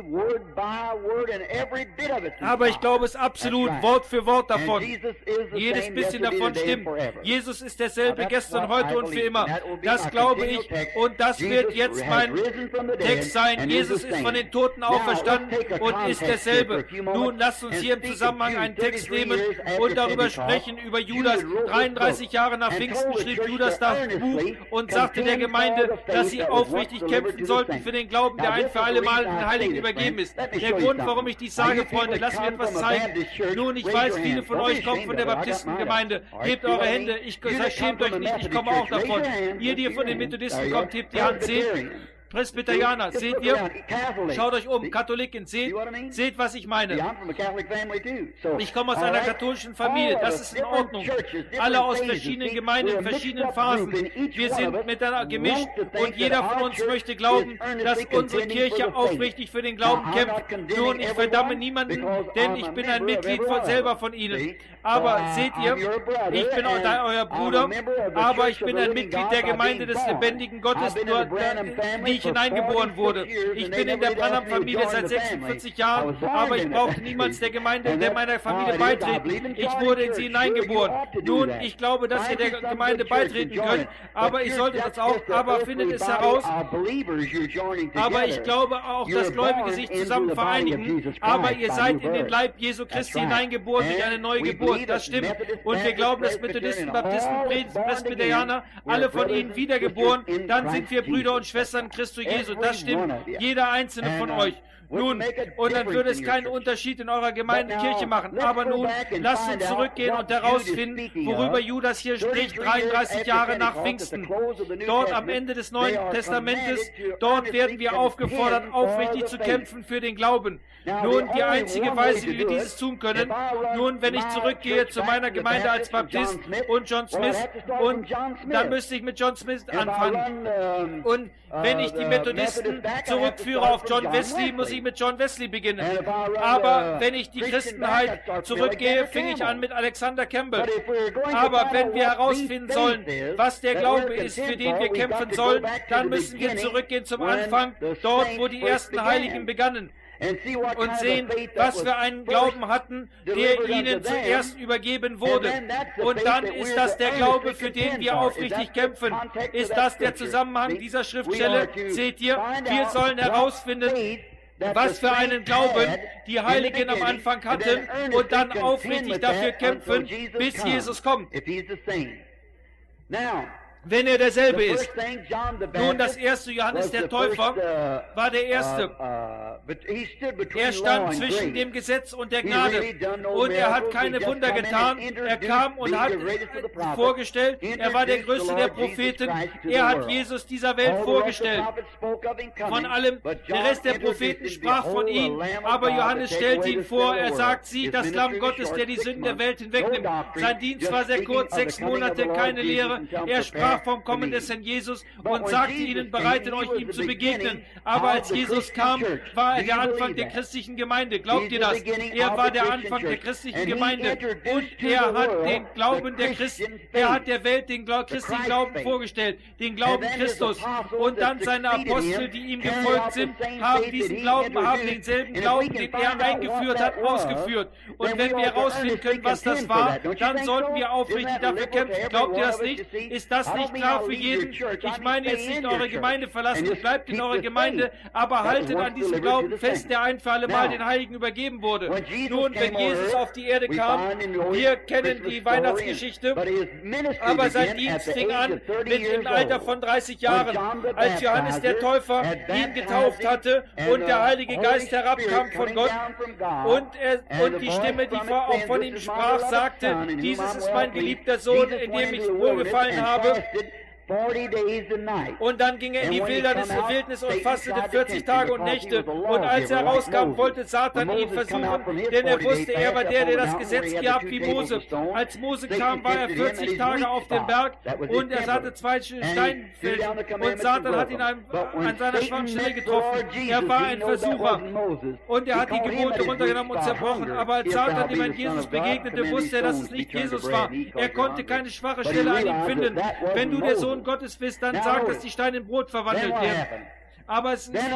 Aber ich glaube es absolut, Wort für Wort davon. Jedes bisschen davon stimmt. Jesus ist derselbe gestern, heute und für immer. Das glaube ich und das wird jetzt mein Text sein. Jesus ist von den Toten auferstanden und ist derselbe. Nun lasst uns hier im Zusammenhang einen Text nehmen und darüber sprechen, über Judas. dreiunddreißig Jahre nach Pfingsten schrieb Judas das Buch und sagte der Gemeinde, dass sie aufrichtig kämpfen sollten für den Glauben, der ein für alle Mal den Heiligen übergeben ist. Der Grund, warum ich dies sage, Freunde, lasst mir etwas zeigen. Nun, ich weiß, viele von euch kommen von der Baptistengemeinde. Hebt eure Hände. Ich sage, schämt euch nicht, ich komme auch davon. Ihr, die von den Methodisten kommt, hebt die Hand. Seht, Presbyterianer, seht ihr? Schaut euch um, Katholiken, seht, seht, was ich meine. Ich komme aus einer katholischen Familie, das ist in Ordnung. Alle aus verschiedenen Gemeinden, in verschiedenen Phasen. Wir sind miteinander gemischt und jeder von uns möchte glauben, dass unsere Kirche aufrichtig für den Glauben kämpft. Nun, ich verdamme niemanden, denn ich bin ein Mitglied von, selber von ihnen. Aber seht ihr, ich bin euer Bruder, aber ich bin ein Mitglied der Gemeinde des lebendigen Gottes, nur wie ich hineingeboren wurde. Ich bin in der Branham-Familie seit sechsundvierzig Jahren, aber ich brauchte niemals der Gemeinde, der meiner Familie beitreten. Ich wurde in sie hineingeboren. Nun, ich glaube, dass ihr der Gemeinde beitreten könnt, aber ich sollte das auch, aber findet es heraus. Aber ich glaube auch, dass Gläubige sich zusammen vereinigen, aber ihr seid in den Leib Jesu Christi hineingeboren durch eine neue Geburt. Das stimmt. Und wir glauben, dass Methodisten, Baptisten, Presbyterianer, alle von ihnen wiedergeboren, dann sind wir Brüder und Schwestern Christus Jesu, das stimmt, jeder einzelne von euch. Nun, und dann würde es keinen Unterschied in eurer Gemeindekirche machen. Aber nun, lasst uns zurückgehen und herausfinden, worüber Judas hier spricht, dreiunddreißig Jahre nach Pfingsten. Dort am Ende des Neuen Testamentes, dort werden wir aufgefordert, aufrichtig zu kämpfen für den Glauben. Nun, die einzige Weise, wie wir dieses tun können, nun, wenn ich zurückgehe zu meiner Gemeinde als Baptist und John Smith, und dann müsste ich mit John Smith anfangen. Und wenn ich die Methodisten zurückführe auf John Wesley, muss ich mit John Wesley beginnen. Aber wenn ich die Christenheit zurückgehe, fing ich an mit Alexander Campbell. Aber wenn wir herausfinden sollen, was der Glaube ist, für den wir kämpfen sollen, dann müssen wir zurückgehen zum Anfang, dort, wo die ersten Heiligen begannen. Und sehen, was für einen Glauben hatten, der ihnen zuerst übergeben wurde. Und dann ist das der Glaube, für den wir aufrichtig kämpfen. Ist das der Zusammenhang dieser Schriftstelle? Seht ihr, wir sollen herausfinden, was für einen Glauben die Heiligen am Anfang hatten und dann aufrichtig dafür kämpfen, bis Jesus kommt. Wenn er derselbe ist. Nun, das erste, Johannes der Täufer war der erste. Er stand zwischen dem Gesetz und der Gnade und er hat keine Wunder getan. Er kam und hat vorgestellt, er war der größte der Propheten. Er hat Jesus dieser Welt vorgestellt. Von allem, der Rest der Propheten sprach von ihm, aber Johannes stellt ihn vor. Er sagt, sieh, das Lamm Gottes, der die Sünden der Welt hinwegnimmt. Sein Dienst war sehr kurz, sechs Monate, keine Lehre. Er sprach sprach vom Kommen des Herrn Jesus und sagte ihnen, bereitet euch, ihm zu begegnen. Aber als Jesus kam, war er der Anfang der christlichen Gemeinde. Glaubt ihr das? Er war der Anfang der christlichen Gemeinde. Und er hat den Glauben der Christen, er hat der Welt den christlichen Glauben vorgestellt, den Glauben Christus. Und dann seine Apostel, die ihm gefolgt sind, haben diesen Glauben, haben denselben Glauben, den er eingeführt hat, ausgeführt. Und wenn wir herausfinden können, was das war, dann sollten wir aufrichtig dafür kämpfen. Glaubt ihr das nicht? Ist das nicht klar für jeden? Ich meine jetzt nicht eure Gemeinde verlassen, bleibt in eurer Gemeinde, aber haltet an diesem Glauben fest, der ein für alle Mal den Heiligen übergeben wurde. Nun, wenn Jesus auf die Erde kam, wir kennen die Weihnachtsgeschichte, aber sein Dienst fing an mit dem Alter von dreißig Jahren, als Johannes der Täufer ihn getauft hatte und der Heilige Geist herabkam von Gott und, er, und die Stimme, die auch von ihm sprach, sagte, dieses ist mein geliebter Sohn, in dem ich wohlgefallen habe. Und dann ging er in die Wildnis, Wildnis und fastete vierzig Tage und Nächte. Und als er rauskam, wollte Satan ihn versuchen, denn er wusste, er war der, der das Gesetz gehabt wie Mose. Als Mose kam, war er vierzig Tage auf dem Berg und er hatte zwei Steinfelsen und Satan hat ihn an, an seiner Schwachstelle getroffen. Er war ein Versucher und er hat die Gebote runtergenommen und zerbrochen. Aber als Satan ihm an Jesus begegnete, wusste er, dass es nicht Jesus war. Er konnte keine schwache Stelle an ihm finden. Wenn du der Sohn Gottes bist, dann sagt, dass die Steine in Brot verwandelt werden. Aber, es ist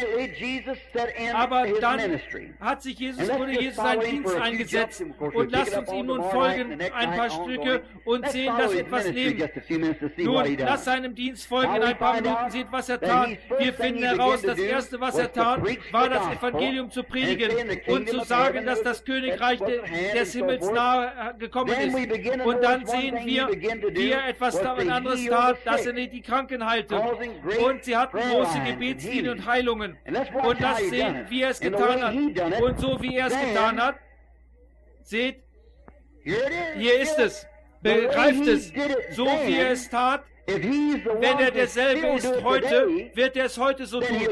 aber dann hat sich Jesus, wurde Jesus seinen Dienst eingesetzt. Und lasst uns ihm nun folgen, ein paar Stücke, und sehen, dass wir etwas nehmen. Nun, lasst seinem Dienst folgen in ein paar Minuten, seht, was er tat. Wir finden heraus, das Erste, was er tat, war das Evangelium zu predigen und zu sagen, dass das Königreich des Himmels nahe gekommen ist. Und dann sehen wir, wie er etwas anderes tat, dass er nicht die Kranken heilte. Und sie hatten große Gebete und Heilungen. Und lasst sehen, wie er es getan hat. Und so wie er es getan hat, seht, hier ist es. Begreift es. So wie er es tat, wenn er derselbe ist heute, wird er es heute so tun.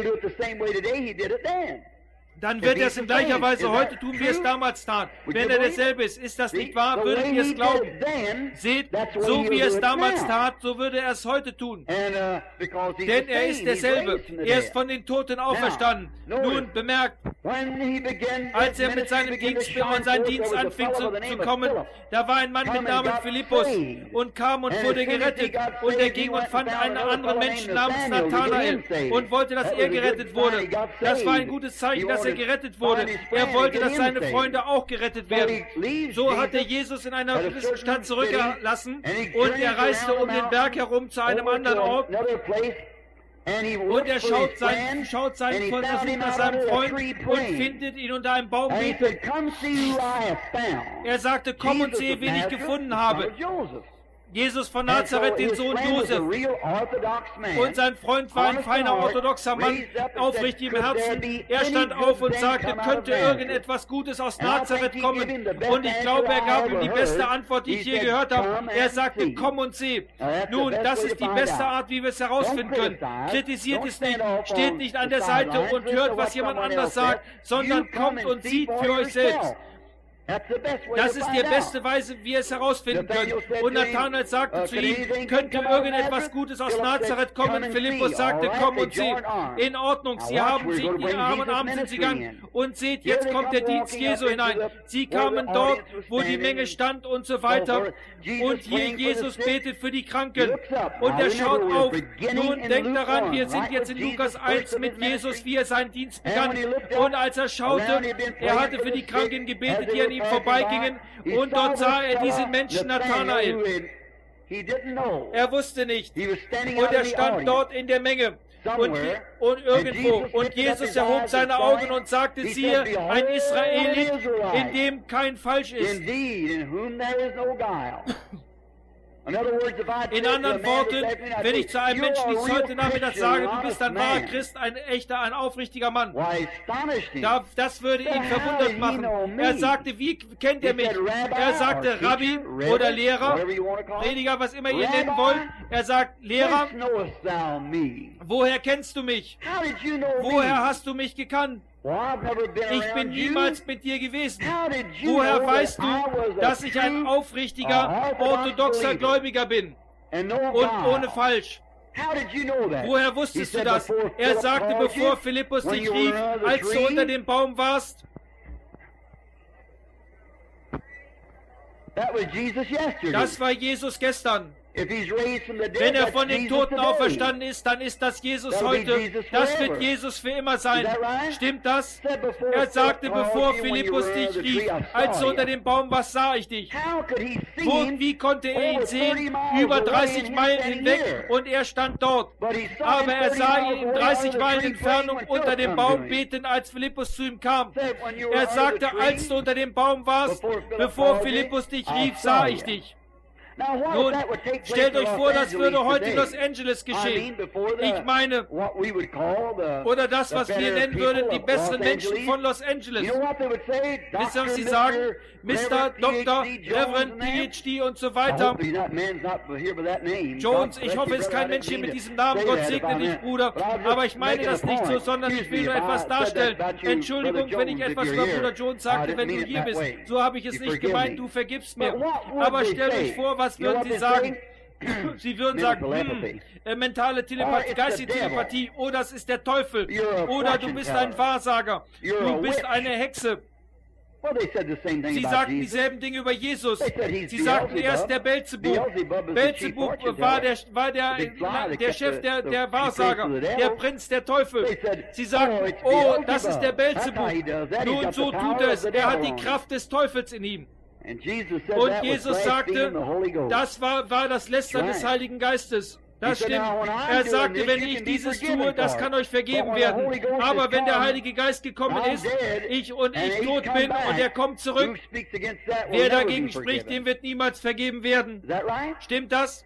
Dann wird er es in gleicher Weise heute tun, wie es damals tat. Wenn er derselbe ist, ist das nicht wahr? Würdet ihr es glauben? Seht, so wie er es damals tat, so würde er es heute tun. Denn er ist derselbe. Er ist von den Toten auferstanden. Nun, bemerkt, als er mit seinem Dienst und seinen Dienst anfing zu, zu kommen, da war ein Mann mit Namen Philippus und kam und wurde gerettet. Und er ging und fand einen anderen Menschen namens Nathanael und wollte, dass er gerettet wurde. Das war ein gutes Zeichen, dass er gerettet wurde. Er wollte, dass seine Freunde auch gerettet werden. So hat er Jesus in einer gewissen Stadt zurückgelassen und er reiste um den Berg herum zu einem anderen Ort. Und er schaut seinen, schaut seinen, versucht nach seinem Freund und findet ihn unter einem Baum beten. Er sagte, komm und sehe, wen ich gefunden habe. Jesus von Nazareth, den Sohn Josef. Und sein Freund war ein feiner, orthodoxer Mann, aufrichtig im Herzen. Er stand auf und sagte, könnte irgendetwas Gutes aus Nazareth kommen? Und ich glaube, er gab ihm die beste Antwort, die ich je gehört habe. Er sagte, komm und sieh. Nun, das ist die beste Art, wie wir es herausfinden können. Kritisiert es nicht, steht nicht an der Seite und hört, was jemand anders sagt, sondern kommt und sieht für euch selbst. Das ist die beste Weise, wie ihr es herausfinden könnt. Und Nathanael sagte zu ihm, könnte irgendetwas Gutes aus Nazareth kommen? Philippus sagte, komm und sieh. In Ordnung, sie haben sich die Arme und Arme sind sie gegangen. Und seht, jetzt kommt der Dienst Jesu hinein. Sie kamen dort, wo die Menge stand und so weiter. Und hier Jesus betet für die Kranken. Und er schaut auf. Nun, denkt daran, wir sind jetzt in Lukas eins mit Jesus, wie er seinen Dienst begann. Und als er schaute, er hatte für die Kranken gebetet, die an ihm vorbeigingen, und dort sah er diesen Menschen Nathanael. Er wusste nicht. Und er stand dort in der Menge. Und, und irgendwo. Und Jesus erhob seine Augen und sagte, siehe, ein Israelit, in dem kein Falsch ist. In anderen Worten, wenn ich zu einem Menschen dies heute Nachmittag sage, du bist ein wahrer Christ, ein echter, ein aufrichtiger Mann, das würde ihn verwundert machen. Er sagte, wie kennt er mich? Er sagte, Rabbi oder Lehrer, Prediger, was immer ihr nennen wollt. Er sagt, Lehrer, woher kennst du mich? Woher hast du mich gekannt? Ich bin niemals mit dir gewesen. Woher weißt du, dass ich ein aufrichtiger, orthodoxer Gläubiger bin? und ohne falsch. Woher wusstest du das? Er sagte, bevor Philippus dich rief, als du unter dem Baum warst, das war Jesus gestern. Wenn er von den Toten auferstanden ist, dann ist das Jesus heute. Das wird Jesus für immer sein. Stimmt das? Er sagte, bevor Philippus dich rief, als du unter dem Baum warst, sah ich dich. Wo, wie konnte er ihn sehen? Über dreißig Meilen hinweg und er stand dort. Aber er sah ihn in dreißig Meilen Entfernung unter dem Baum beten, als Philippus zu ihm kam. Er sagte, als du unter dem Baum warst, bevor Philippus dich rief, sah ich dich. Nun, stellt euch vor, das würde heute in Los Angeles geschehen. Ich meine, oder das, was wir nennen würden, die besseren Menschen von Los Angeles. Wisst ihr, was sie sagen? Mister Doktor, Reverend, P H D und so weiter. Jones, ich hoffe, es ist kein Mensch hier mit diesem Namen. Gott segne dich, Bruder. Aber ich meine das nicht so, sondern ich will nur etwas darstellen. Entschuldigung, wenn ich etwas über Bruder Jones sagte, wenn du hier bist. So habe ich es nicht gemeint, du vergibst mir. Aber stellt euch vor, was würden sie sagen? Sie würden sagen, hm, äh, mentale Telepathie, geistige Telepathie, oh, das ist der Teufel, oder du bist ein Wahrsager, du bist eine Hexe. Sie sagten dieselben Dinge über Jesus. Sie sagten erst der Beelzebub. Beelzebub war der, war der, der Chef der, der Wahrsager, der Prinz der Teufel. Sie sagten, oh, das ist der Beelzebub. Nun, so tut es. Er hat die Kraft des Teufels in ihm. Und Jesus sagte, das war, war das Lästern des Heiligen Geistes. Das stimmt. Er sagte, wenn ich dieses tue, das kann euch vergeben werden. Aber wenn der Heilige Geist gekommen ist, ich und ich tot bin und er kommt zurück, wer dagegen spricht, dem wird niemals vergeben werden. Stimmt das?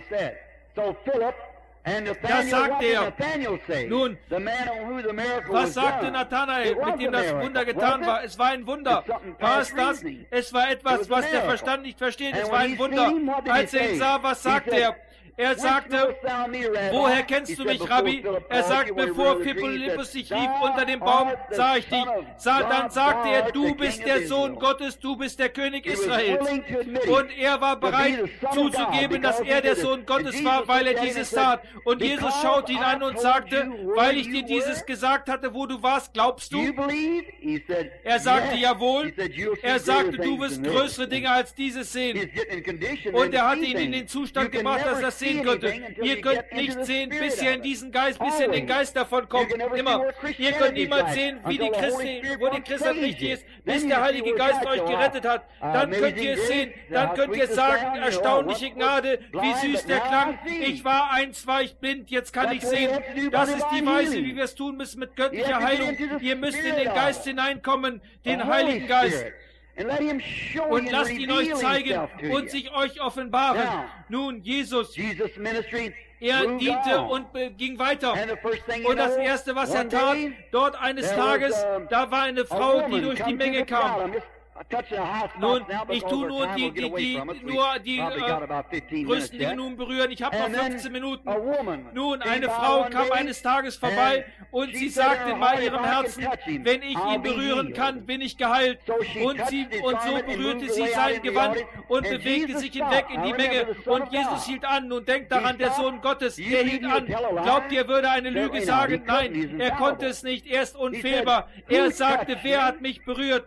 Das sagt er. Nun, was sagte Nathanael, mit dem das Wunder getan war? Es war ein Wunder. War es das? Es war etwas, was der Verstand nicht versteht. Es war ein Wunder. Als er ihn sah, was sagte er? Er sagte, woher kennst du mich, Rabbi? Er sagt, bevor Philippus dich rief unter dem Baum, sah ich dich. Dann sagte er, du bist der Sohn Gottes, du bist der König Israels. Und er war bereit zuzugeben, dass er der Sohn Gottes war, weil er dieses tat. Und Jesus schaute ihn an und sagte, weil ich dir dieses gesagt hatte, wo du warst, glaubst du? Er sagte, jawohl. Er sagte, du wirst größere Dinge als dieses sehen. Und er hatte ihn in den Zustand gebracht, dass er sehen könnte. Ihr könnt nicht sehen, bis ihr in diesen Geist, bis ihr in den Geist davon kommt. Immer. Ihr könnt niemals sehen, wie die Christi, wo die Christen richtig ist, bis der Heilige Geist euch gerettet hat. Dann könnt ihr es sehen. Dann könnt ihr sagen, erstaunliche Gnade, wie süß der klang. Ich war eins, war ich blind, jetzt kann ich sehen. Das ist die Weise, wie wir es tun müssen mit göttlicher Heilung. Ihr müsst in den Geist hineinkommen, den Heiligen Geist. Und lasst ihn euch zeigen und sich euch offenbaren. Nun, Jesus, er diente und ging weiter. Und das Erste, was er tat, dort eines Tages, da war eine Frau, die durch die Menge kam. Nun, ich tue nur die, die, die, nur die äh, größten Dinge nun berühren. Ich habe noch fünfzehn Minuten. Nun, eine Frau kam eines Tages vorbei und sie sagte in ihrem Herzen, wenn ich ihn berühren kann, bin ich geheilt. Und, sie, und so berührte sie sein Gewand und bewegte sich hinweg in die Menge. Und Jesus hielt an. Nun denkt daran, der Sohn Gottes, er hielt an. Glaubt ihr, er würde eine Lüge sagen? Nein, er konnte es nicht. Er ist unfehlbar. Er sagte, wer hat mich berührt?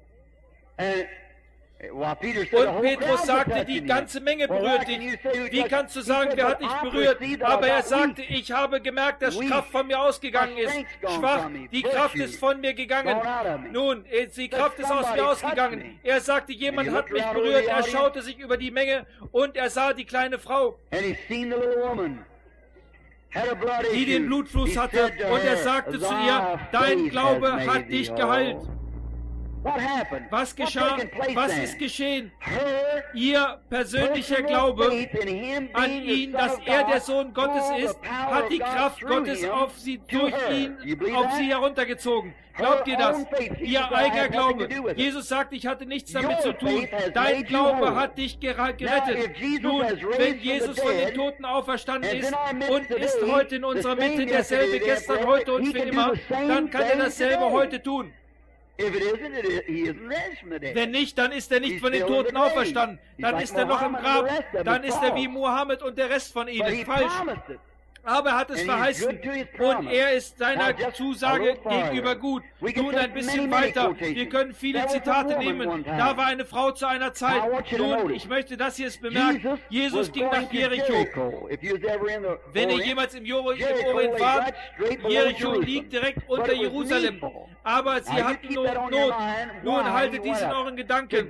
Und Petrus sagte, die ganze Menge berührt dich. Wie kannst du sagen, wer hat dich berührt? Aber er sagte, ich habe gemerkt, dass Kraft von mir ausgegangen ist. Schwach, die Kraft ist von mir gegangen. Nun, die Kraft ist aus mir ausgegangen. Er sagte, jemand hat mich berührt. Er schaute sich über die Menge und er sah die kleine Frau, die den Blutfluss hatte. Und er sagte zu ihr, dein Glaube hat dich geheilt. Was geschah? Was ist geschehen? Ihr persönlicher Glaube an ihn, dass er der Sohn Gottes ist, hat die Kraft Gottes auf sie, durch ihn, auf sie heruntergezogen. Glaubt ihr das? Ihr eigener Glaube. Jesus sagt, ich hatte nichts damit zu tun. Dein Glaube hat dich gerettet. Nun, wenn Jesus von den Toten auferstanden ist und ist heute in unserer Mitte derselbe gestern, heute und für immer, dann kann er dasselbe heute tun. Wenn nicht, dann ist er nicht von den Toten auferstanden. Dann ist er noch im Grab. Dann ist er wie Mohammed und der Rest von ihnen. Falsch. Aber er hat es verheißen und er ist seiner Zusage gegenüber gut. Nun ein bisschen weiter. Wir können viele Zitate nehmen. Da war eine Frau zu einer Zeit. Nun, ich möchte, dass ihr es bemerkt. Jesus ging nach Jericho. Wenn ihr jemals im Orient wart, Jericho liegt direkt unter Jerusalem. Aber sie hatten Not. Nun haltet dies in euren Gedanken.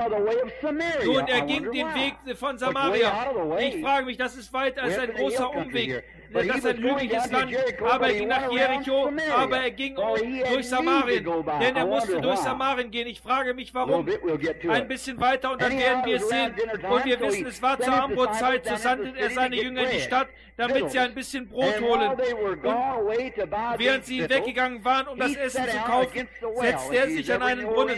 Nun, er ging den Weg von Samaria. Ich frage mich, das ist weiter als ein großer Umweg. Das ist ein lügliches Land, aber er ging nach Jericho, aber er ging durch Samarien, denn er musste durch Samarien gehen. Ich frage mich, warum. Ein bisschen weiter und dann werden wir es sehen. Und wir wissen, es war zur Abendbrotzeit, so sandte er seine Jünger in die Stadt, damit sie ein bisschen Brot holen. Und während sie weggegangen waren, um das Essen zu kaufen, setzte er sich an einen Brunnen.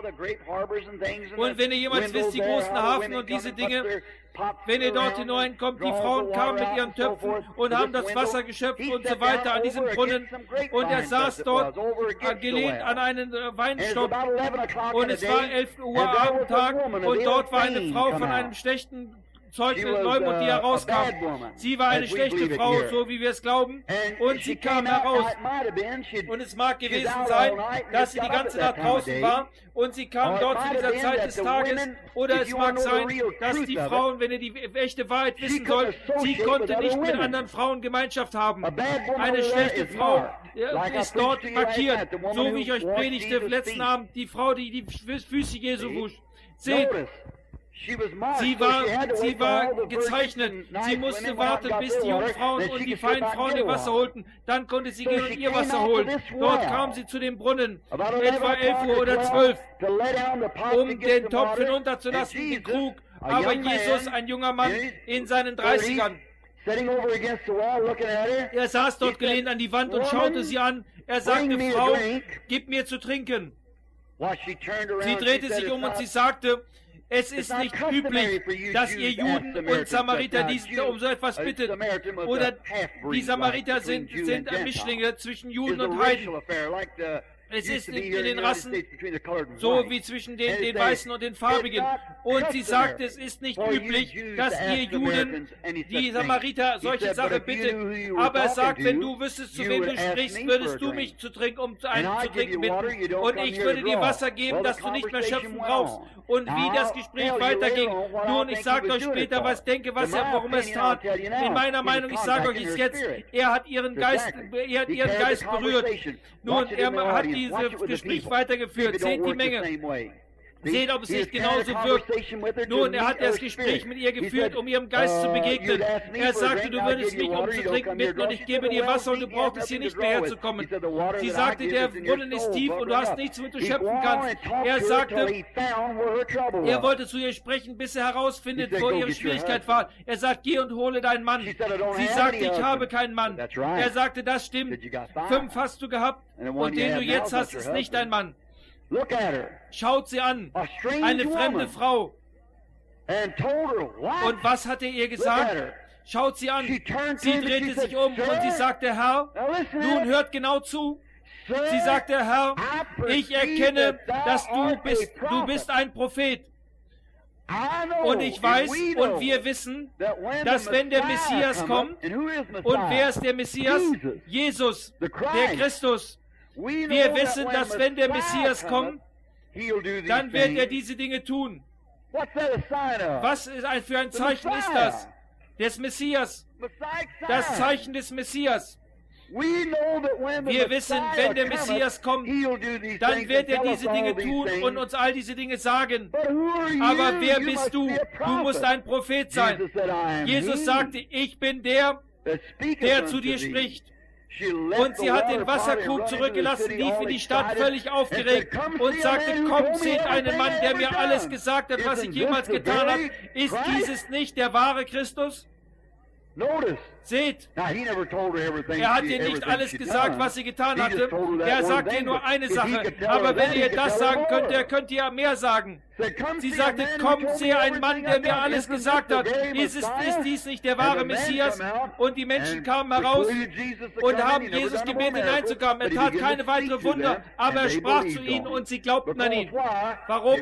Und wenn ihr jemals wisst, die großen Hafen und diese Dinge, wenn ihr dort hineinkommt, die Frauen kamen mit ihren Töpfen und haben das Wasser geschöpft und so weiter an diesem Brunnen. Und er saß dort gelehnt an einen Weinstock. Und es war elf Uhr Abendtag und dort war eine Frau von einem schlechten Zeugnis Leumund, die herauskam. Sie war eine schlechte Frau, so wie wir es glauben, und sie kam heraus. Und es mag gewesen sein, dass sie die ganze Nacht draußen war und sie kam dort zu dieser Zeit des Tages, oder es mag sein, dass die Frauen, wenn ihr die echte Wahrheit wissen sollt, sie konnte nicht mit anderen Frauen Gemeinschaft haben. Eine schlechte Frau ist dort markiert, so wie ich euch predigte letzten Abend, die Frau, die die Füße Jesu wusch. Seht, Sie war, sie war gezeichnet. Sie musste warten, bis die Jungfrauen und die feinen Frauen ihr Wasser holten. Dann konnte sie gehen und ihr Wasser holen. Dort kam sie zu dem Brunnen, etwa elf Uhr oder zwölf, um den Topf hinunterzulassen, den Krug. Aber Jesus, ein junger Mann in seinen dreißigern, er saß dort gelehnt an die Wand und schaute sie an. Er sagte, Frau, gib mir zu trinken. Sie drehte sich um und sie sagte, es ist nicht üblich, dass ihr Juden und Samariter diesen um so etwas bittet. Oder die Samariter sind, sind Mischlinge zwischen Juden und Heiden. Es ist in den Rassen so wie zwischen den, den Weißen und den Farbigen. Und sie sagt, es ist nicht üblich, dass ihr Juden die Samariter solche Sachen bittet. Aber er sagt, wenn du wüsstest, zu wem du sprichst, würdest du mich zu trinken, um einen zu trinken bitten. Und ich würde dir Wasser geben, dass du nicht mehr schöpfen brauchst. Und wie das Gespräch weiterging. Nun, ich sage euch später, was denke, was er, warum er es tat. In meiner Meinung, ich sage euch jetzt, er hat ihren Geist, er hat ihren Geist berührt. Nun, er hat dieses Gespräch weitergeführt. Seht die Menge. Seht, ob es nicht genauso wirkt. Nun, er hat das Gespräch mit ihr geführt, um ihrem Geist zu begegnen. Er sagte, du würdest mich um zu trinken bitten und ich gebe dir Wasser und du brauchst hier nicht mehr herzukommen. Sie sagte, der Brunnen ist tief und du hast nichts, womit du schöpfen kannst. Er sagte, er wollte zu ihr sprechen, bis er herausfindet, wo ihre Schwierigkeit war. Er sagt, geh und hole deinen Mann. Sie sagte, ich habe keinen Mann. Er sagte, das stimmt. Fünf hast du gehabt und den du jetzt hast, ist nicht dein Mann. Schaut sie an, eine fremde Frau. Und was hat er ihr gesagt? Schaut sie an. Sie drehte sich um und sie sagte, Herr, nun hört genau zu. Sie sagte, Herr, ich erkenne, dass du bist, du bist ein Prophet. Und ich weiß und wir wissen, dass wenn der Messias kommt, und wer ist der Messias? Jesus, der Christus. Wir wissen, dass wenn der Messias kommt, dann wird er diese Dinge tun. Was für ein Zeichen ist das? Des Messias. Das Zeichen des Messias. Wir wissen, wenn der Messias kommt, dann wird er diese Dinge tun und uns all diese Dinge sagen. Aber wer bist du? Du musst ein Prophet sein. Jesus sagte, ich bin der, der zu dir spricht. Und sie hat den Wasserkrug zurückgelassen, lief in die Stadt völlig aufgeregt und sagte, kommt, seht einen Mann, der mir alles gesagt hat, was ich jemals getan habe. Ist dieses nicht der wahre Christus? Seht, er hat ihr nicht alles gesagt, was sie getan hatte. Er sagt ihr nur eine Sache. Aber wenn ihr das sagen könnt, er könnt ihr mehr sagen. Sie sagte, kommt, sehe einen Mann, der mir alles gesagt hat. Ist, ist, ist dies nicht der wahre Messias? Und die Menschen kamen heraus und haben Jesus gebeten, hineinzukommen. Er tat keine weiteren Wunder, aber er sprach zu ihnen und sie glaubten an ihn. Warum?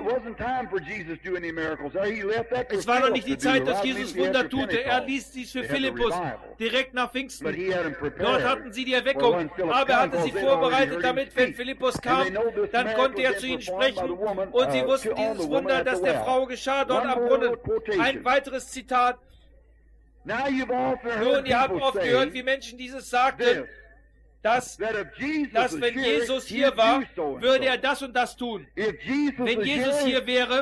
Es war noch nicht die Zeit, dass Jesus Wunder tute. Er ließ dies für Philippus direkt nach Pfingsten. Dort hatten sie die Erweckung, aber er hatte sie vorbereitet, damit, wenn Philippus kam, dann konnte er zu ihnen sprechen und sie wussten dieses Wunder, das der Frau geschah dort am Brunnen. Ein weiteres Zitat. Nun, ihr habt oft gehört, wie Menschen dieses sagten, dass, dass wenn Jesus hier war, würde er das und das tun. Wenn Jesus hier wäre,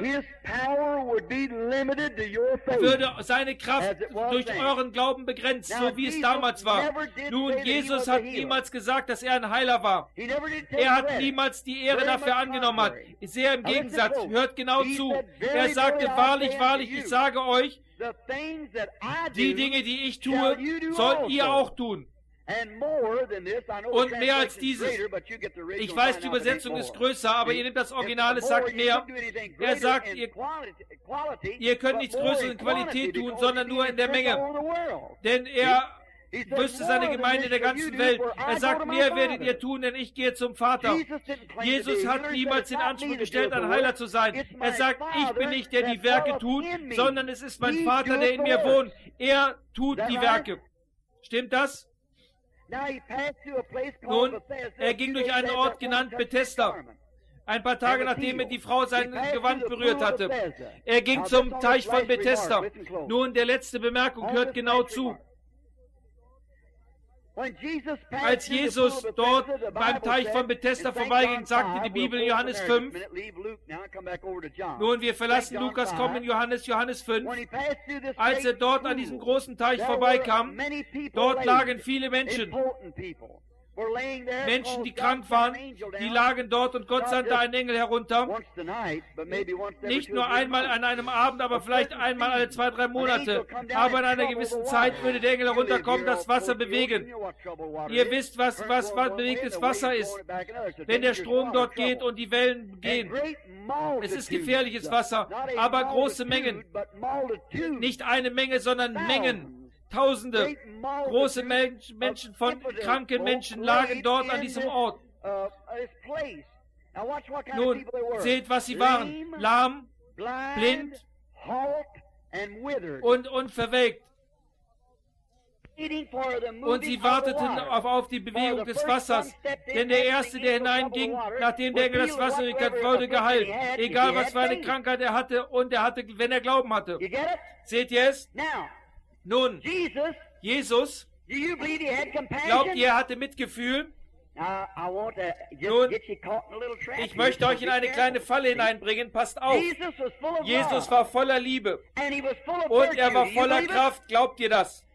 würde seine Kraft durch euren Glauben begrenzt, so wie es damals war. Nun, Jesus hat niemals gesagt, dass er ein Heiler war. Er hat niemals die Ehre dafür angenommen. Hat. Sehr im Gegensatz, hört genau zu. Er sagte, wahrlich, wahrlich, ich sage euch, die Dinge, die ich tue, sollt ihr auch tun. Und mehr als dieses, ich weiß, die Übersetzung ist größer, aber ihr nehmt das Original, es sagt mehr. Er sagt, ihr, ihr könnt nichts Größeres in Qualität tun, sondern nur in der Menge. Denn er wüsste seine Gemeinde in der ganzen Welt. Er sagt, mehr werdet ihr tun, denn ich gehe zum Vater. Jesus hat niemals den Anspruch gestellt, ein Heiler zu sein. Er sagt, ich bin nicht der, die Werke tut, sondern es ist mein Vater, der in mir wohnt. Er tut die Werke. Stimmt das? Nun, er ging durch einen Ort genannt Bethesda. Ein paar Tage nachdem er die Frau sein Gewand berührt hatte. Er ging zum Teich von Bethesda. Nun, der letzte Bemerkung, hört genau zu. Als Jesus dort beim Teich von Bethesda vorbeiging, sagte die Bibel in Johannes fünf, nun, wir verlassen Lukas, kommen in Johannes, Johannes fünf, als er dort an diesem großen Teich vorbeikam, dort lagen viele Menschen, Menschen, die krank waren, die lagen dort und Gott sandte einen Engel herunter. Nicht nur einmal an einem Abend, aber vielleicht einmal alle zwei, drei Monate. Aber in einer gewissen Zeit würde der Engel herunterkommen, das Wasser bewegen. Ihr wisst, was, was, was bewegtes Wasser ist. Wenn der Strom dort geht und die Wellen gehen. Es ist gefährliches Wasser, aber große Mengen. Nicht eine Menge, sondern Mengen. Tausende große Menschen von kranken Menschen lagen dort an diesem Ort. Nun, seht, was sie waren. Lahm, blind und, und verwelkt. Und sie warteten auf, auf die Bewegung des Wassers. Denn der Erste, der hineinging, nachdem der Engel das Wasser gekriegt hat, wurde geheilt. Egal, was für eine Krankheit er hatte und er hatte, wenn er Glauben hatte. Seht ihr es? Nun, Jesus, glaubt ihr, er hatte Mitgefühl? Nun, ich möchte euch in eine kleine Falle hineinbringen, passt auf. Jesus war voller Liebe und er war voller Kraft, glaubt ihr das?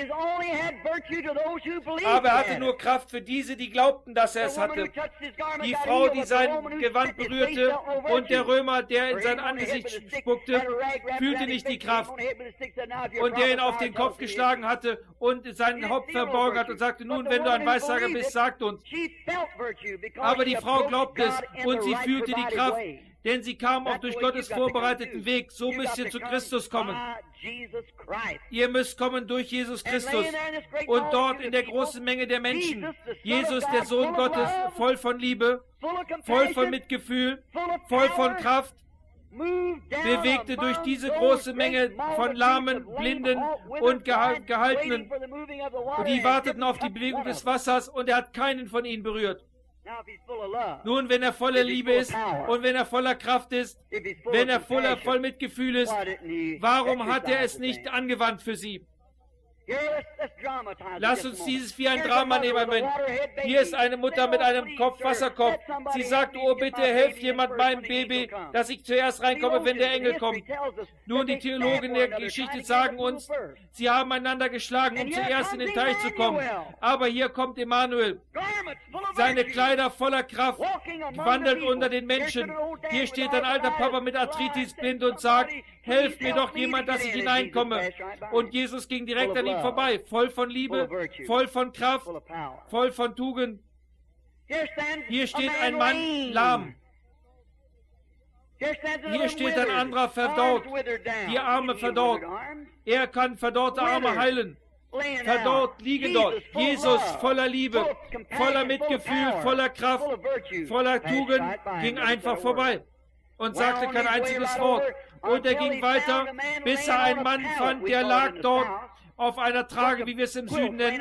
Aber er hatte nur Kraft für diese, die glaubten, dass er es hatte. Die Frau, die sein Gewand berührte und der Römer, der in sein Angesicht spuckte, fühlte nicht die Kraft. Und der ihn auf den Kopf geschlagen hatte und seinen Haupt verborgen hat und sagte, nun, wenn du ein Weissager bist, sagt uns. Aber die Frau glaubte es und sie fühlte die Kraft. Denn sie kam auch durch Gottes vorbereiteten Weg. So müsst ihr zu Christus kommen. Ihr müsst kommen durch Jesus Christus. Und dort in der großen Menge der Menschen, Jesus, der Sohn Gottes, voll von Liebe, voll von Mitgefühl, voll von Kraft, bewegte durch diese große Menge von Lahmen, Blinden und Gehaltenen. Und die warteten auf die Bewegung des Wassers und er hat keinen von ihnen berührt. Nun, wenn er voller Liebe ist und wenn er voller Kraft ist, wenn er voller, voll Mitgefühl ist, warum hat er es nicht angewandt für sie? Lass uns dieses wie ein Drama nehmen. Hier ist eine Mutter mit einem Kopf, Wasserkopf. Sie sagt, oh bitte, helft jemand meinem Baby, dass ich zuerst reinkomme, wenn der Engel kommt. Nun, die Theologen der Geschichte sagen uns, sie haben einander geschlagen, um zuerst in den Teich zu kommen. Aber hier kommt Emmanuel. Seine Kleider voller Kraft, wandelt unter den Menschen. Hier steht ein alter Papa mit Arthritis blind und sagt, helft mir doch jemand, dass ich hineinkomme. Und Jesus ging direkt an ihm vorbei, voll von Liebe, voll von Kraft, voll von Tugend. Hier steht ein Mann lahm. Hier steht ein anderer verdorrt, die Arme verdorrt. Er kann verdorrte Arme heilen. Verdorrt liegen dort. Jesus voller Liebe, voller Mitgefühl, voller Kraft, voller Tugend, ging einfach vorbei und sagte kein einziges Wort. Und er ging weiter, bis er einen Mann fand, der lag dort auf einer Trage, wie wir es im Süden nennen,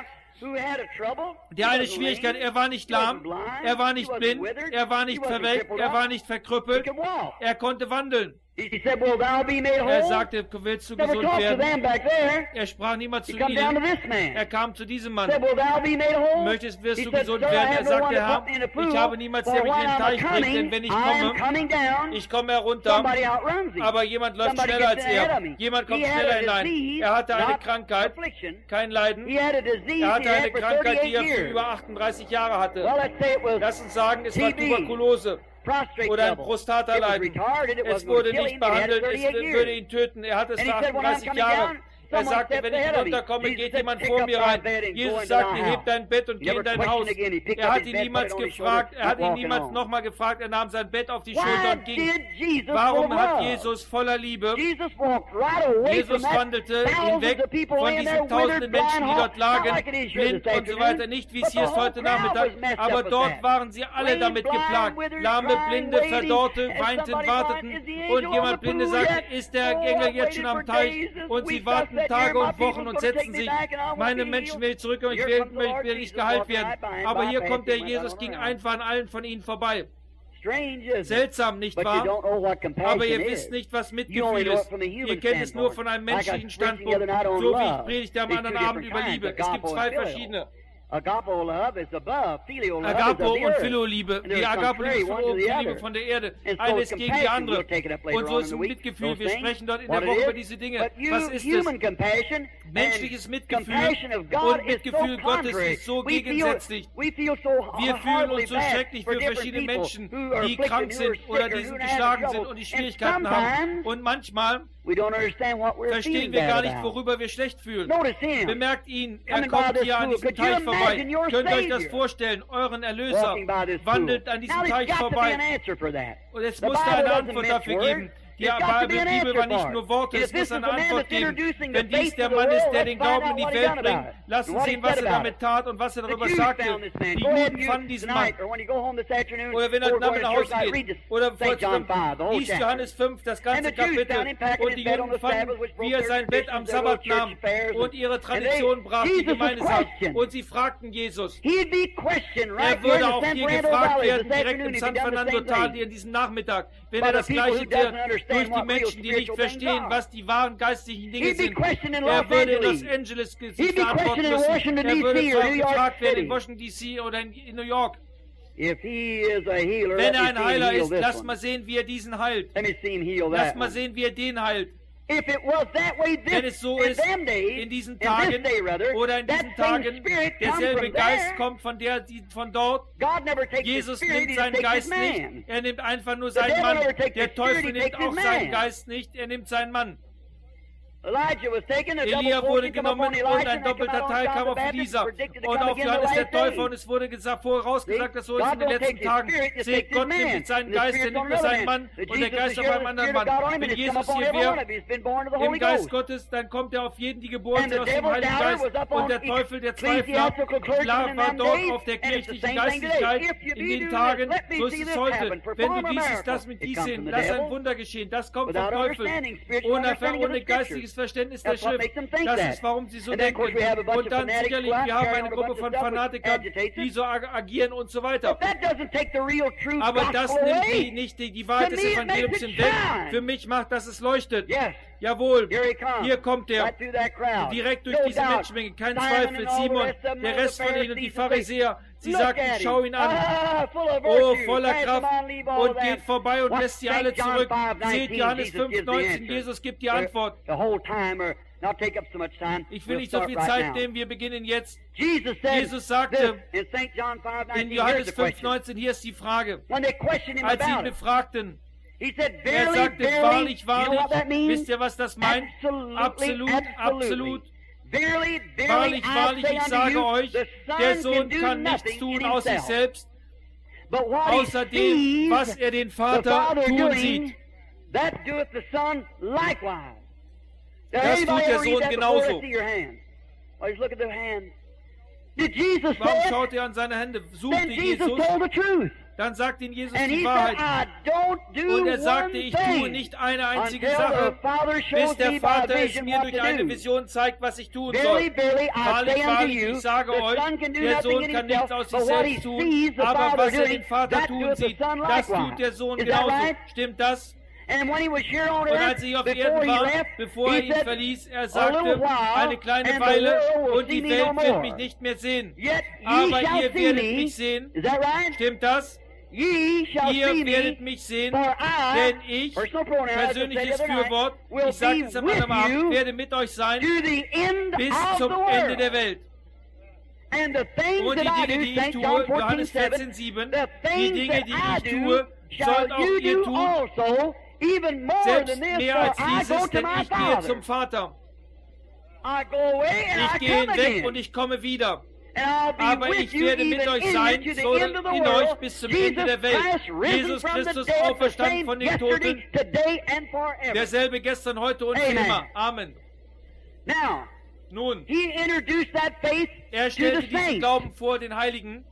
der eine Schwierigkeit, er war nicht lahm, er war nicht blind, er war nicht verwelkt, er war nicht verkrüppelt, er konnte wandeln. Er sagte, willst du gesund werden? Er sprach niemand zu ihnen. Er kam zu diesem Mann. Möchtest, wirst du gesund werden? Er sagte, Herr, ich habe niemals, der mich in den Teich bringt, denn wenn ich komme, ich komme herunter, aber jemand läuft schneller als er. Jemand kommt schneller hinein. Er hatte eine Krankheit, kein Leiden. Er hatte eine Krankheit, die er für über achtunddreißig Jahre hatte. Lass uns sagen, es war Tuberkulose. Oder ein Prostataleiden. Es wurde nicht behandelt, es würde ihn töten. Er hatte es für achtunddreißig Jahre. Er sagte, wenn ich hinunterkomme, geht jemand vor mir rein. Jesus sagte, heb dein Bett und geh in dein Haus. Er hat ihn niemals gefragt, er hat ihn niemals nochmal gefragt, er nahm sein Bett auf die Schulter und ging. Warum hat Jesus voller Liebe, Jesus wandelte hinweg von diesen tausenden Menschen, die dort lagen, blind und so weiter, nicht wie es hier ist heute Nachmittag, aber dort waren sie alle damit geplagt. Lahme, Blinde, Verdorrte, weinten, warteten und jemand Blinde sagte, ist der Engel jetzt schon am Teich? Und sie warten Tage und Wochen und setzen sich, meine Menschen will ich zurück und ich will, ich will nicht geheilt werden. Aber hier kommt der Jesus, ging einfach an allen von ihnen vorbei. Seltsam, nicht wahr? Aber ihr wisst nicht, was Mitgefühl ist. Ihr kennt es nur von einem menschlichen Standpunkt, so wie ich predigte am anderen Abend über Liebe. Es gibt zwei verschiedene. Agapo und Philo-Liebe. Die Agapo-Liebe ist von oben, die Liebe von der Erde. Eine ist gegen die andere. Und so ist ein Mitgefühl. Wir sprechen dort in der Woche über diese Dinge. Was ist es? Menschliches Mitgefühl und Mitgefühl Gottes ist so gegensätzlich. Wir fühlen uns so schrecklich für verschiedene Menschen, die krank sind oder die geschlagen sind und die Schwierigkeiten haben. Und manchmal verstehen wir gar nicht, worüber wir schlecht fühlen. Bemerkt ihn, er kommt hier an diesem Teich vorbei. Könnt ihr euch das vorstellen? Euren Erlöser wandelt an diesem Teich vorbei. Und es muss da eine Antwort dafür geben. Die Bibel war nicht nur Worte, es muss eine Antwort geben. Wenn dies der Mann ist, der den Glauben in die Welt bringt, lassen Sie sehen, was er damit tat und was er darüber sagte. Die Juden fanden diesen Mann. Oder wenn er damit nach Hause geht. Oder liest Johannes fünf, das ganze Kapitel. Und die Juden fanden, wie er sein Bett am Sabbat nahm und ihre Tradition brach, die Gemeinde sagt. Und sie fragten Jesus. Er würde auch hier gefragt werden, direkt im San Fernando-Tal, in diesem Nachmittag, wenn er das Gleiche durch die Menschen, die nicht verstehen, was die wahren geistlichen Dinge sind. Er würde in Los Angeles sich verantworten müssen. Er würde gefragt werden in Washington D C oder in New York. Wenn er ein Heiler ist, lass mal sehen, wie er diesen heilt. Lass mal sehen, wie er den heilt. Wenn es so ist, in diesen Tagen oder in diesen Tagen, derselbe Geist kommt von der, die von dort. Jesus nimmt seinen Geist nicht, er nimmt einfach nur seinen Mann. Der Teufel nimmt auch seinen Geist nicht, er nimmt seinen Mann. Elia wurde genommen und ein doppelter Teil kam auf Elisa und auf Johannes der Täufer und es wurde gesagt, vorausgesagt, dass so ist in den letzten Tagen. Seht, Gott nimmt nicht seinen Geist, er nimmt nur seinen Mann und der Geist auf einem anderen Mann. Wenn Jesus hier wäre, im Geist Gottes, dann kommt er auf jeden, die geboren sind aus dem Heiligen Geist. Und der Teufel, der Zweifler, klar war dort auf der kirchlichen Geistlichkeit in den Tagen, so ist es heute. Wenn du dieses, das mit dies sehen, lass ein Wunder geschehen, das kommt vom Teufel. Ohne, ohne geistiges Verständnis der Schrift. Das ist, warum sie so denken. Und dann sicherlich, wir haben eine Gruppe von Fanatikern, die so ag agieren und so weiter. Aber das nimmt die, nicht die, die Wahrheit des Evangeliums hinweg. Für mich macht, dass es leuchtet. Jawohl, hier kommt er, direkt durch diese Menschenmenge, kein Zweifel, Simon, der Rest von ihnen, die Pharisäer, sie sagten, schau ihn an, oh, voller Kraft, und geht vorbei und lässt sie alle zurück. Seht Johannes fünf neunzehn, Jesus gibt die Antwort. Ich will nicht so viel Zeit nehmen, wir beginnen jetzt. Jesus sagte in Johannes fünf neunzehn, hier ist die Frage, als sie ihn befragten, er sagte, wahrlich, wahrlich, wisst ihr, was das meint? Absolut, absolut, Wahrlich, wahrlich, ich sage euch, der Sohn kann nichts tun aus sich selbst, außer dem, was er den Vater tun sieht. Das tut der Sohn genauso. Warum schaut er an seine Hände? Suchte Jesus? Dann sagt ihm Jesus die Wahrheit. Und er sagte, ich tue nicht eine einzige Sache, bis der Vater es mir durch eine Vision zeigt, was ich tun soll. Wahrlich, wahrlich, ich sage euch, der Sohn kann nichts aus sich selbst tun, aber was er den Vater tun sieht, das tut der Sohn genauso. Stimmt das? Und als ich auf Erden war, bevor er ihn verließ, er sagte, eine kleine Weile und die Welt wird mich nicht mehr sehen. Aber ihr werdet mich sehen. Stimmt das? Ihr werdet mich sehen, denn ich, persönliches Fürwort, ich sage es am anderen werde mit euch sein bis zum Ende der Welt. Und die Dinge, die ich tue, Johannes vierzehn, sieben, die Dinge, die ich tue, sollt auch ihr tun, selbst mehr als dieses, denn ich gehe zum Vater. Ich gehe hinweg und ich komme wieder. Aber ich werde mit euch sein, so in euch bis zum Ende der Welt. Jesus Christus auferstanden von den Toten, derselbe gestern, heute und für immer. Amen. Nun, er stellte diesen Glauben vor den Heiligen.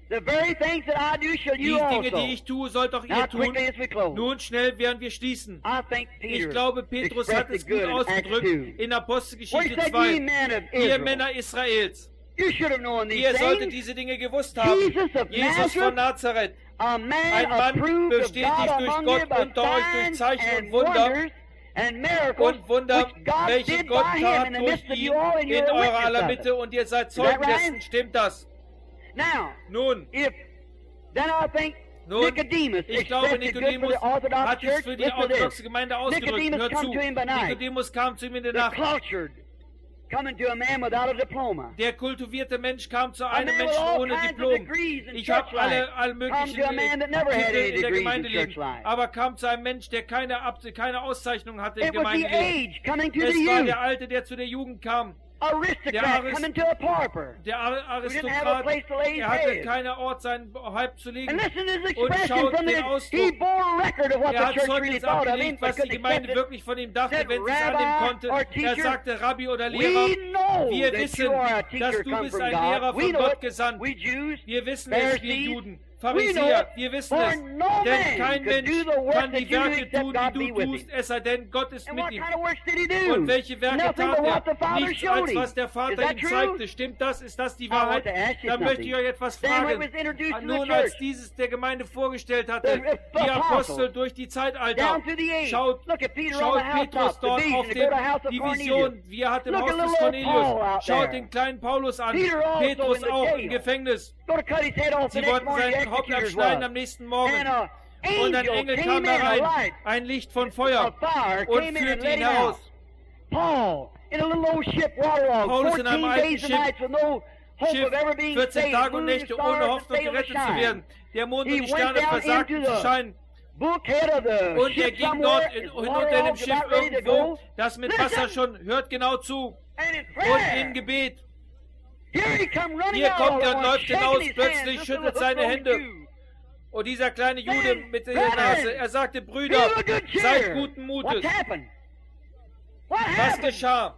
Die Dinge, die ich tue, sollt auch ihr tun. Nun, schnell werden wir schließen. Ich glaube, Petrus hat es gut ausgedrückt in Apostelgeschichte zwei. Ihr Männer Israels, ihr solltet diese Dinge gewusst haben. Jesus von Nazareth, ein Mann bestätigt durch Gott unter euch durch Zeichen und Wunder, und Wunder, welche Gott tat durch ihn in eurer aller Mitte, und ihr seid Zeugen dessen. Stimmt das? Nun, Nun, ich glaube, Nikodemus hat es für die orthodoxe Gemeinde ausgedrückt. Hört zu, Nikodemus kam zu ihm in der Nacht. Der kultivierte Mensch kam zu einem Menschen ohne Diplom. Ich habe alle, alle möglichen Titel in der Gemeindeleben, aber kam zu einem Mensch, der keine, keine Auszeichnung hatte im Gemeindeleben. Es war der Alte, der zu der Jugend kam. Der, Arist der Aristokrat, er hatte keinen Ort, seinen Haupt zu legen. Und schaut den Ausdruck. Er hat Zeugnis abgelegt, was die Gemeinde wirklich von ihm dachte, wenn sie es annehmen konnte. Er sagte, Rabbi oder Lehrer, wir wissen, dass du bist ein Lehrer von Gott gesandt. Wir wissen es, wir Juden. Pharisäer, wir wissen es, denn kein Mensch kann die Werke tun, die du tust, es sei denn, Gott ist mit ihm. Und welche Werke tat er? Nichts, als was der Vater ihm zeigte. Stimmt das? Ist das die Wahrheit? Dann möchte ich euch etwas fragen. Nun, als dieses der Gemeinde vorgestellt hatte, die Apostel durch die Zeitalter, schaut, schaut Petrus dort auf den, die Vision, wie er hat im Haus des Cornelius. Schaut den kleinen Paulus an, Petrus auch im Gefängnis. Sie wollten seinen Haupt abschneiden am nächsten Morgen. Und ein Engel kam herein, ein Licht von Feuer, und führte ihn heraus. Paulus in einem alten Schiff, Schiff, vierzehn Tage und Nächte, ohne Hoffnung gerettet zu werden. Der Mond und die Sterne versagten zu scheinen. Und er ging dort in, unter dem Schiff irgendwo, das mit Wasser schon, hört genau zu, und in Gebet. Hier kommt er und läuft hinaus, plötzlich schüttelt seine Hände. Und dieser kleine Jude mit der Nase, er sagte, Brüder, seid guten Mutes. Was geschah?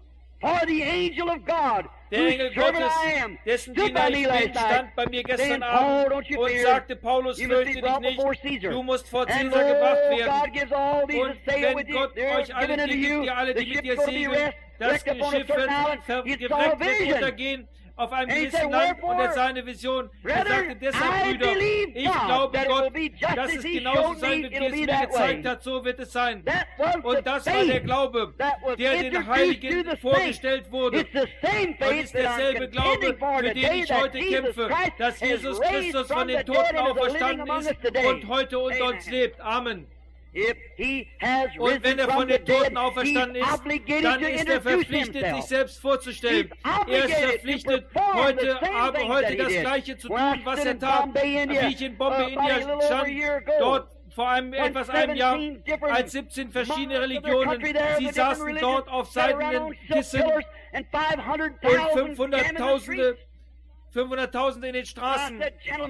Der Engel Gottes, dessen Diener ich bin, stand bei mir gestern Abend und sagte, Paulus, fürchte dich nicht, du musst vor Caesar gebracht werden. Und wenn Gott euch alle Dinge gibt, ihr alle, die mit dir segeln, das Schiff wird gefleckt wird untergehen auf einem gewissen Land, und er sah eine Vision. Er sagte deshalb, Brüder, ich glaube Gott, dass es genauso sein wird, wie es mir gezeigt hat, so wird es sein. Und das war der Glaube, der den Heiligen vorgestellt wurde. Und ist derselbe Glaube, für den ich heute kämpfe, dass Jesus Christus von den Toten auferstanden ist und heute unter uns lebt. Amen. Und wenn er von den Toten auferstanden ist, dann ist er verpflichtet, sich selbst vorzustellen. Er ist verpflichtet, heute, aber heute das Gleiche zu tun, was er tat, wie ich in Bombay, India stand, dort vor einem etwas einem Jahr, als siebzehn verschiedene Religionen, sie saßen dort auf seidenen Kissen fünfhunderttausende, fünfhunderttausende in den Straßen.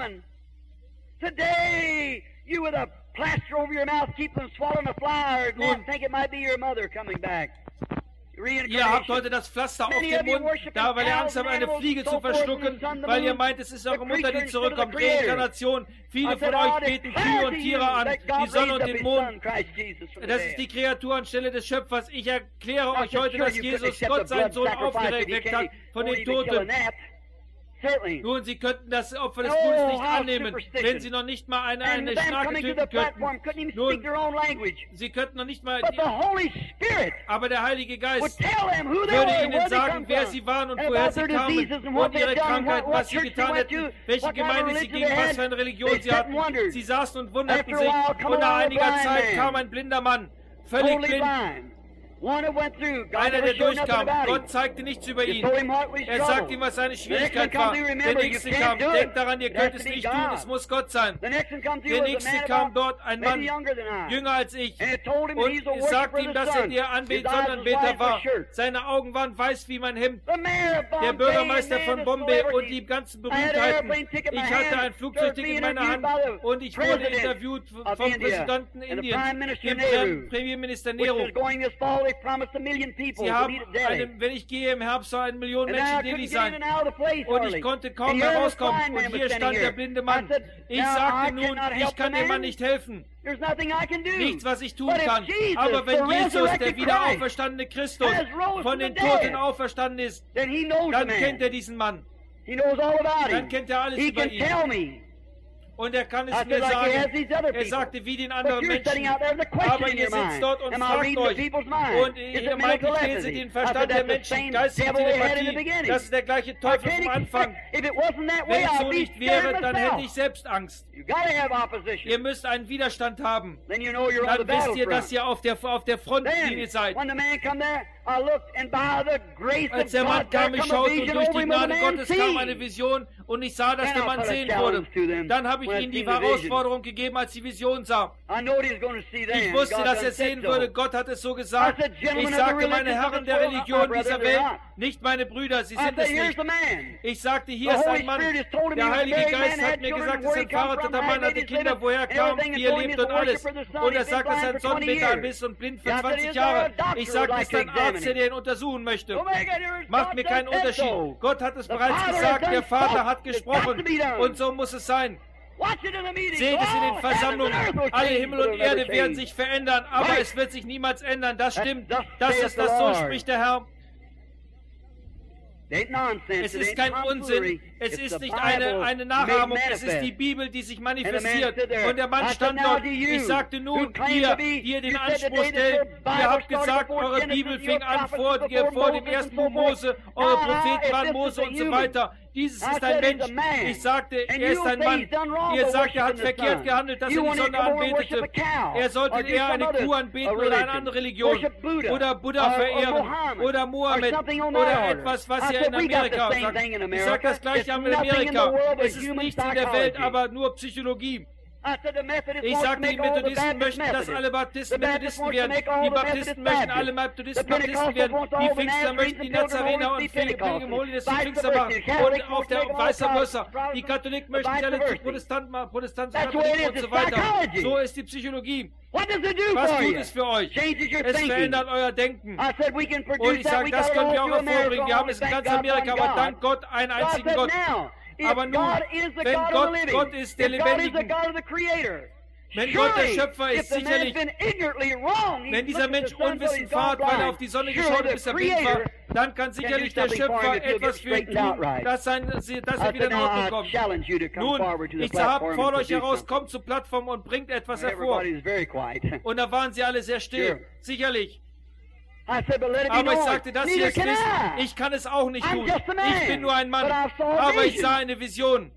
Today, you with a plaster over your mouth, keep from swallowing a fly, or not think it might be your mother coming back. Ihr habt heute das Pflaster auf dem Mund, da weil ihr Angst habt, eine Fliege zu verschlucken, weil ihr meint, es ist eure Mutter, die zurückkommt. Reinkarnation. Viele von euch beten Kühe und Tiere an, die Sonne und den Mond. Das ist die Kreatur anstelle des Schöpfers. Ich erkläre euch heute, dass Jesus Gott seinen Sohn aufgeweckt hat von den Toten. Nun, sie könnten das Opfer des Blutes nicht annehmen, wenn sie noch nicht mal eine, eine Schnarke töten könnten. Nun, sie könnten noch nicht mal... Die, aber der Heilige Geist würde ihnen sagen, wer sie waren und woher sie kamen und ihre Krankheit, was sie getan hätten, welche Gemeinde sie gegen was für eine Religion sie hatten. Sie saßen und wunderten sich und nach einiger Zeit kam ein blinder Mann, völlig blind. Einer, der durchkam. Gott zeigte nichts über ihn. Er sagte ihm, was seine Schwierigkeit war. Der nächste kam. Denkt daran, ihr könnt es nicht tun. Es muss Gott sein. Der nächste kam dort, ein Mann, jünger als ich. Und sagte ihm, dass er der Anbet Sonnenanbeter war. Seine Augen waren weiß wie mein Hemd. Der Bürgermeister von Bombay und die ganzen Berühmtheiten. Ich hatte ein Flugzeugticket in meiner Hand und ich wurde interviewt vom Präsidenten Indiens, dem Premierminister Nehru. Sie haben, eine, wenn ich gehe im Herbst, soll eine Million Menschen in Delhi sein. Und ich konnte kaum herauskommen. Und hier stand der blinde Mann. Ich sagte nun, ich kann dem Mann nicht helfen. Nichts, was ich tun kann. Aber wenn Jesus, der wiederauferstandene Christus, von den Toten auferstanden ist, dann kennt er diesen Mann. Dann kennt er alles über ihn. Und er kann es mir sagen. Er sagte, wie den anderen Menschen. Aber ihr sitzt dort und fragt euch. Und ihr meint, ich lese den Verstand der Menschen, geistige Telepathie. Das ist der gleiche Teufel vom Anfang. Wenn es so nicht wäre, dann hätte ich selbst Angst. Ihr müsst einen Widerstand haben. Dann wisst ihr, dass ihr auf der, auf der Frontlinie seid. Als der Mann kam, ich schaute und durch die Gnade Gottes kam eine Vision und ich sah, dass der Mann sehen wurde. Dann habe ich ihm die Herausforderung gegeben, als die Vision sah. Ich wusste, dass er sehen würde. Gott hat es so gesagt. Ich sagte, meine Herren der Religion dieser Welt, nicht meine Brüder, sie sind es nicht. Ich sagte, hier ist ein Mann. Der Heilige Geist hat mir gesagt, es ist ein verheirateter Mann, hatte Kinder, woher er kam, wie er lebt und alles. Und er sagt, dass er ein Sonnenbeter ist und blind für zwanzig Jahre. Ich sagte, es ist ein Arzt, der ihn untersuchen möchte. Macht mir keinen Unterschied. Gott hat es bereits gesagt, der Vater hat gesprochen. Und so muss es sein. Seht es in den Versammlungen. Alle Himmel und Erde werden sich verändern, aber es wird sich niemals ändern. Das stimmt. Das ist das, so spricht der Herr. Es ist kein Unsinn, es ist nicht eine, eine Nachahmung, es ist die Bibel, die sich manifestiert. Und der Mann stand dort, ich sagte nun, ihr, die ihr den Anspruch stellt, ihr habt gesagt, eure Bibel fing an vor, vor dem ersten Buch Mose, eure Propheten waren Mose und so weiter. Dieses ist ein Mensch. Ich sagte, er ist ein Mann. Ihr sagt, er hat verkehrt gehandelt, dass er die Sonne anbetete. Er sollte eher eine Kuh anbeten oder eine andere Religion. Oder Buddha verehren. Oder Mohammed. Oder etwas, was er in Amerika sagt. Ich sage das gleiche in Amerika. Es ist nichts in der Welt, aber nur Psychologie. Ich sagte, die Methodisten möchten, dass alle Baptisten Methodisten werden. Die Baptisten möchten alle Methodisten Baptisten werden. Die Pfingster möchten die Nazarener und Pilgrim Holiness zu Pfingster machen. Und auf der weiße Rösser. Die Katholiken möchten alle zu Protestanten machen, Protestanten, Katholiken und so weiter. So ist die Psychologie. Was tut es für euch? Es verändert euer Denken. Und ich sage, das können wir auch hervorbringen. Wir haben es in ganz Amerika, aber dank Gott einen einzigen Gott. Aber nun, wenn Gott Gott ist, der Lebendige, wenn Gott der Schöpfer ist, sicherlich, wenn dieser Mensch unwissend war, weil er auf die Sonne geschaut hat, bis er blind war, dann kann sicherlich der Schöpfer etwas für ihn tun, dass, sein, dass er wieder in Ordnung kommt. Nun, ich fordere euch heraus, kommt zur Plattform und bringt etwas hervor. Und da waren sie alle sehr still, sicherlich. Aber ich sagte, das hier ist Wissen. Ich kann es auch nicht tun. Ich bin nur ein Mann. Aber ich sah eine Vision.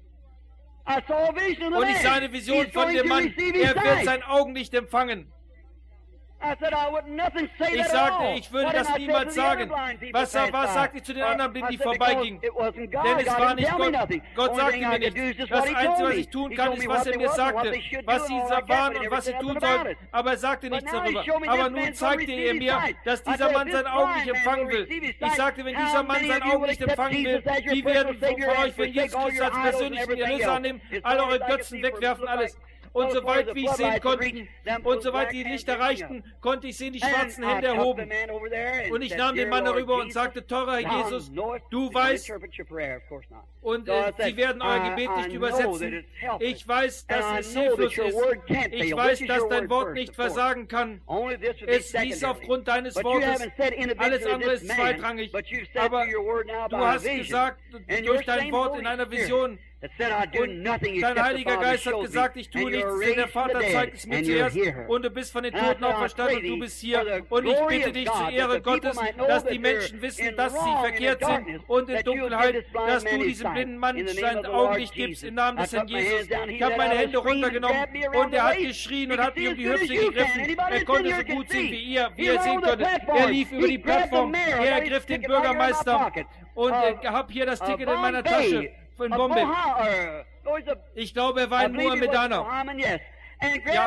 Und ich sah eine Vision von dem Mann. Er wird sein Augenlicht empfangen. Ich sagte, ich würde das niemals sagen. Was, was sagte ich zu den anderen Blinden, die vorbeigingen? Denn es war nicht Gott. Gott sagte mir nicht. Das Einzige, was ich tun kann, ist, was er mir sagte, was sie waren und was sie tun sollten. Aber er sagte nichts darüber. Aber nun zeigte er mir, dass dieser Mann sein Augen nicht empfangen will. Ich sagte, wenn dieser Mann sein Augen nicht empfangen will, wie werden von euch, wenn Jesus Christus als persönlichen Erlöser annehmen, alle eure Götzen wegwerfen, alles. Und soweit wie ich sehen konnte, und soweit die Lichter reichten, konnte ich sehen die schwarzen Hände erhoben. Und ich nahm den Mann darüber und sagte, teurer Herr Jesus, du weißt, und äh, sie werden euer Gebet nicht übersetzen. Ich weiß, dass es hilflos ist. Ich weiß, dass dein Wort nicht versagen kann. Es ist aufgrund deines Wortes. Alles andere ist zweitrangig. Aber du hast gesagt, durch dein Wort in einer Vision, und dein Heiliger Geist hat gesagt, ich tue nichts, denn der Vater zeigt es mir zuerst und du bist von den Toten auferstanden und du bist hier. Und ich bitte dich zur Ehre Gottes, dass die Menschen wissen, dass sie verkehrt sind und in Dunkelheit, dass du diesem blinden Mann sein Augenlicht gibst im Namen des Herrn Jesus. Ich habe meine Hände runtergenommen und er hat geschrien und hat mir um die Hüfte gegriffen. Er konnte so gut sehen wie ihr, wie ihr sehen könntet. Er lief über die Plattform, er ergriff den Bürgermeister und ich habe hier das Ticket in meiner Tasche. Von Bombe. Ich glaube, er war ein Mohammedaner. Ja.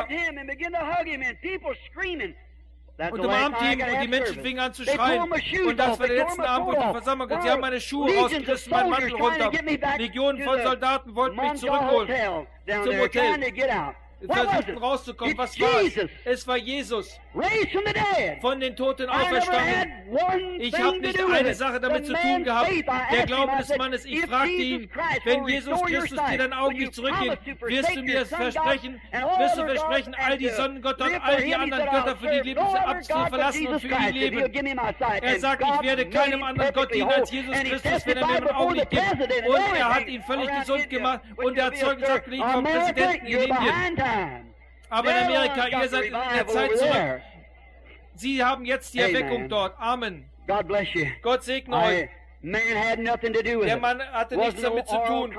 Und umarmte ihn und die Menschen fingen an zu schreien. Und das war der letzte Abend, wo ich die Versammlung hatte. Sie haben meine Schuhe rausgerissen, meinen Mantel runter. Legionen von Soldaten wollten mich zurückholen zum Hotel. Versuchten rauszukommen. Was war es? Es war Jesus. Von den Toten auferstanden. Ich habe nicht eine Sache damit zu tun gehabt. Der Glaube des Mannes, ich fragte ihn, wenn Jesus Christus dir dein Auge nicht zurückgibt, wirst du mir das versprechen, wirst du versprechen, all die Sonnengötter und all die anderen Götter, für die Leben zu verlassen und für die leben. Er sagt, ich werde keinem anderen Gott dienen als Jesus Christus, wenn er mir mein Auge nicht gibt. Und er hat ihn völlig gesund gemacht und der hat Zeugnis abgelegt vom Präsidenten in Indien. Aber in Amerika, ihr seid in der Zeit zurück. Sie haben jetzt die Erweckung dort. Amen. Gott segne euch. Der Mann hatte nichts damit zu tun.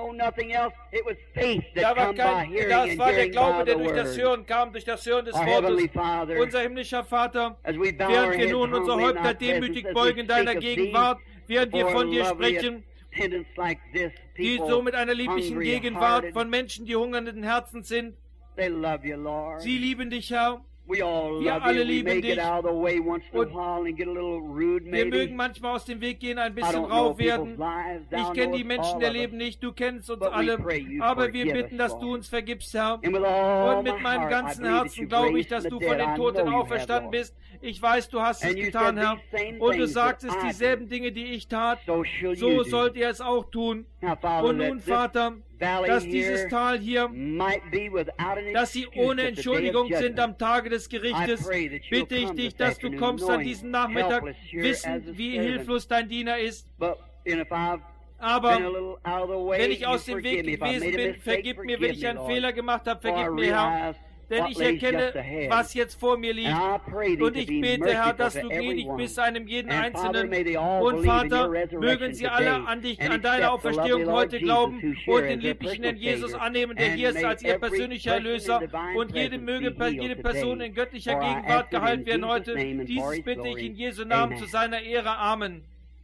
Da war kein, das war der Glaube, der durch das Hören kam, durch das Hören des Wortes. Unser himmlischer Vater, während wir nun unsere Häupter demütig beugen in deiner Gegenwart, während wir von dir sprechen, die so mit einer lieblichen Gegenwart von Menschen, die hungernden Herzens sind. Sie lieben dich, Herr. Wir alle lieben dich. Und wir mögen manchmal aus dem Weg gehen, ein bisschen rau werden. Ich kenne die Menschen der Leben nicht, du kennst uns alle. Aber wir bitten, dass du uns vergibst, Herr. Und mit meinem ganzen Herzen glaube ich, dass du von den Toten auferstanden bist. Ich weiß, du hast es getan, Herr. Und du sagst es, dieselben Dinge, die ich tat, so sollt ihr es auch tun. Und nun, Vater, dass dieses Tal hier, dass sie ohne Entschuldigung sind am Tage des Gerichtes, bitte ich dich, dass du kommst an diesem Nachmittag, wissend, wie hilflos dein Diener ist. Aber wenn ich aus dem Weg gewesen bin, vergib mir, wenn ich einen Fehler gemacht habe, vergib mir, Herr. Denn ich erkenne, was jetzt vor mir liegt. Und ich bete, Herr, dass du gnädig bist einem jeden Einzelnen. Und Vater, mögen sie alle an dich, an deine Auferstehung heute glauben und den lieblichen Herrn Jesus annehmen, der hier ist als ihr persönlicher Erlöser. Und jede möge jede Person in göttlicher Gegenwart geheilt werden heute. Dieses bitte ich in Jesu Namen zu seiner Ehre. Amen.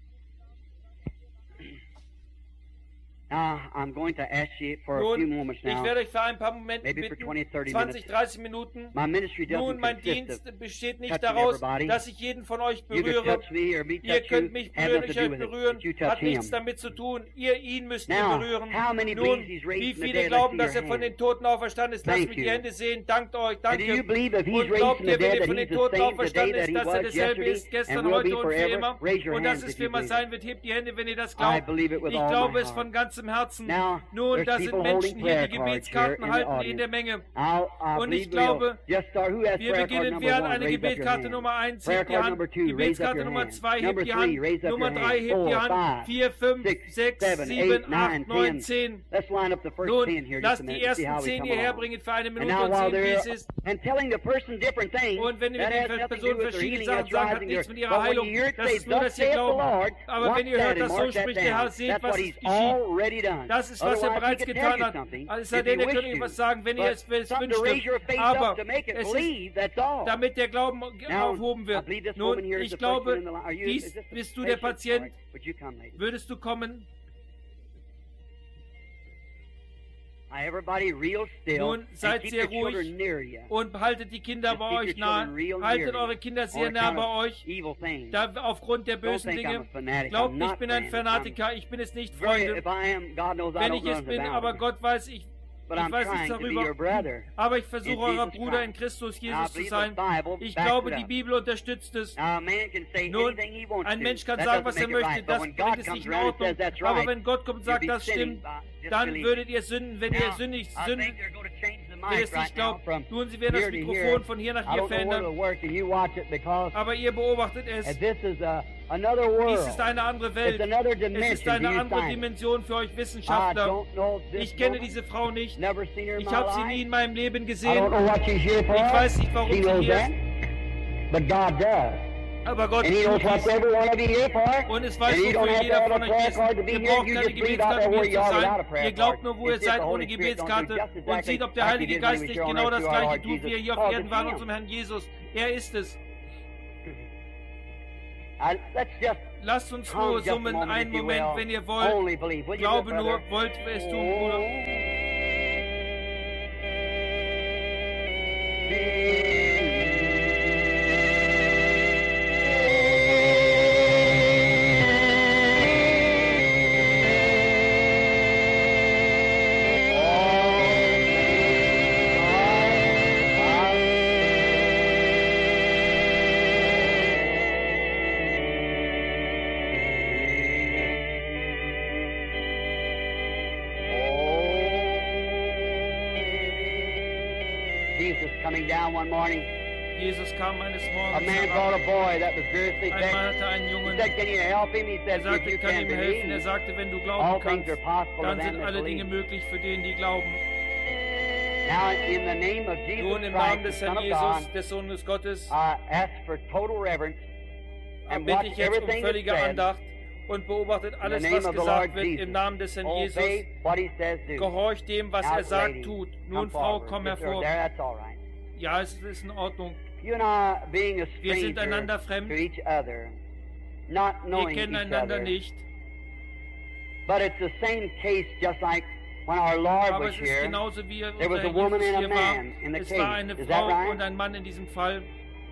Now, I'm going to ask you for Nun, a few moments now, ich werde euch für ein paar Momente maybe for bitten, twenty, thirty zwanzig, minutes. dreißig Minuten. My ministry doesn't Nun, mein consist Dienst of besteht nicht touching daraus, everybody. dass ich jeden von euch You can berühre. touch me or me Ihr touch könnt you, mich have berühren, nothing ich to euch do with it, berühren, but you touch hat nichts him. damit zu tun. Ihr, ihn müsst ihr Now, berühren. how many Nun, believes he's raised wie from the viele dead? glauben, Let's dass see er your von den hand. Toten auferstanden ist? Lasst Thank mich die you. Hände sehen. Dankt euch, And do you danke. believe if he's Und raised glaubt from the ihr, wenn dead, er that von he's den the Toten same today auferstanden that ist, he dass er was derselbe yesterday ist, gestern, and will heute be und für forever? immer? Raise your Und dass hands es if für you immer believe sein it. wird, hebt die Hände, wenn ihr das I glaubt. believe it with Ich all glaube my es von heart. ganzem Herzen. Now, Nun, there's da sind people Menschen holding hier, prayer die cards here Gebetskarten in the halten in der audience. Menge. I'll, I Und ich believe we'll glaube, just start. Who has wir prayer card beginnen, number wer hat one? eine Raise up your Gebetskarte hand. Nummer eins, Prayer hebt die card Hand. number two, raise up Gebetskarte your Nummer hand. zwei, hebt Number die three, Hand. raise up Nummer your drei, hand. hebt die Four, Hand. five, Vier, fünf, six, sechs, seven, sieben, eight, nine, acht, neun, ten. zehn. Let's line up the first Nun, ten here lass just a die minute and see ersten how we zehn come hierher along. bringen für eine And Minute now und while sehen, wie they're es ist. and telling the person different things, Und wenn wir that mit has den nothing to do Personen with their verschiedene healing, Sachen that's sagen, hat rising nichts their, mit ihrer but when Heilung. you hear it Das say, ist nur, thus dass ihr saith the glaubt. Lord, Aber watch wenn ihr that hört, and dass so mark that spricht der Herr, down. seht, That's was what es he's geschieht. Das ist, was er bereits getan hat. Es sei denn, er könnte etwas sagen, wenn ihr es wünscht. Aber es ist, damit der Glauben aufgehoben wird. Nun, ich glaube, dies bist du der Patient. Würdest du kommen? Nun, seid sehr ruhig und haltet die Kinder bei euch nahe. Haltet eure Kinder sehr nah bei euch, da aufgrund der bösen Dinge. Glaubt nicht, ich bin ein Fanatiker, ich bin es nicht, Freunde. Wenn ich es bin, aber Gott weiß, ich Ich weiß nichts darüber, aber ich versuche, euer Bruder in Christus Jesus zu sein. Ich glaube, die Bibel unterstützt es. Nun, ein Mensch kann sagen, was er möchte, das bringt es nicht in Ordnung. Aber wenn Gott kommt und sagt, das stimmt, dann würdet ihr sünden, wenn ihr sündig sünden. Wenn ihr es nicht glaubt, tun sie werden das Mikrofon von hier nach hier verändern. Aber ihr beobachtet es. Dies ist eine andere Welt. Es ist eine andere Dimension für euch Wissenschaftler. Ich kenne diese Frau nicht. Ich habe sie nie in meinem Leben gesehen. Ich weiß nicht, warum sie hier ist. Aber Gott tut dies. Und es weiß, wofür jeder von euch ist. Ihr braucht keine Gebetskarte, um hier zu sein. Ihr glaubt nur, wo ihr seid, ohne Gebetskarte. Und seht, ob der Heilige Geist nicht genau das Gleiche tut, wie er hier auf Erden war, unserem Herrn Jesus. Er ist es. Lasst uns nur summen, einen Moment, wenn ihr wollt. Glaube nur, wollt es tun, Bruder. Jesus kam eines Morgens ein Mann hatte einen Jungen. Er sagte, ich kann ihm helfen. Er sagte, wenn du glauben kannst, dann sind alle Dinge möglich für den, die glauben. Nun im Namen des Herrn Jesus, des Sohnes Gottes, bitte ich jetzt um völlige Andacht und beobachtet alles, was gesagt wird, im Namen des Herrn Jesus. Gehorcht dem, was er sagt, tut. Nun, Frau, komm hervor. Ja, es ist in Ordnung. Wir sind einander fremd. Wir kennen einander nicht. Aber es ist genauso wie unser Jesus hier war. Es war eine Frau und ein Mann in diesem Fall.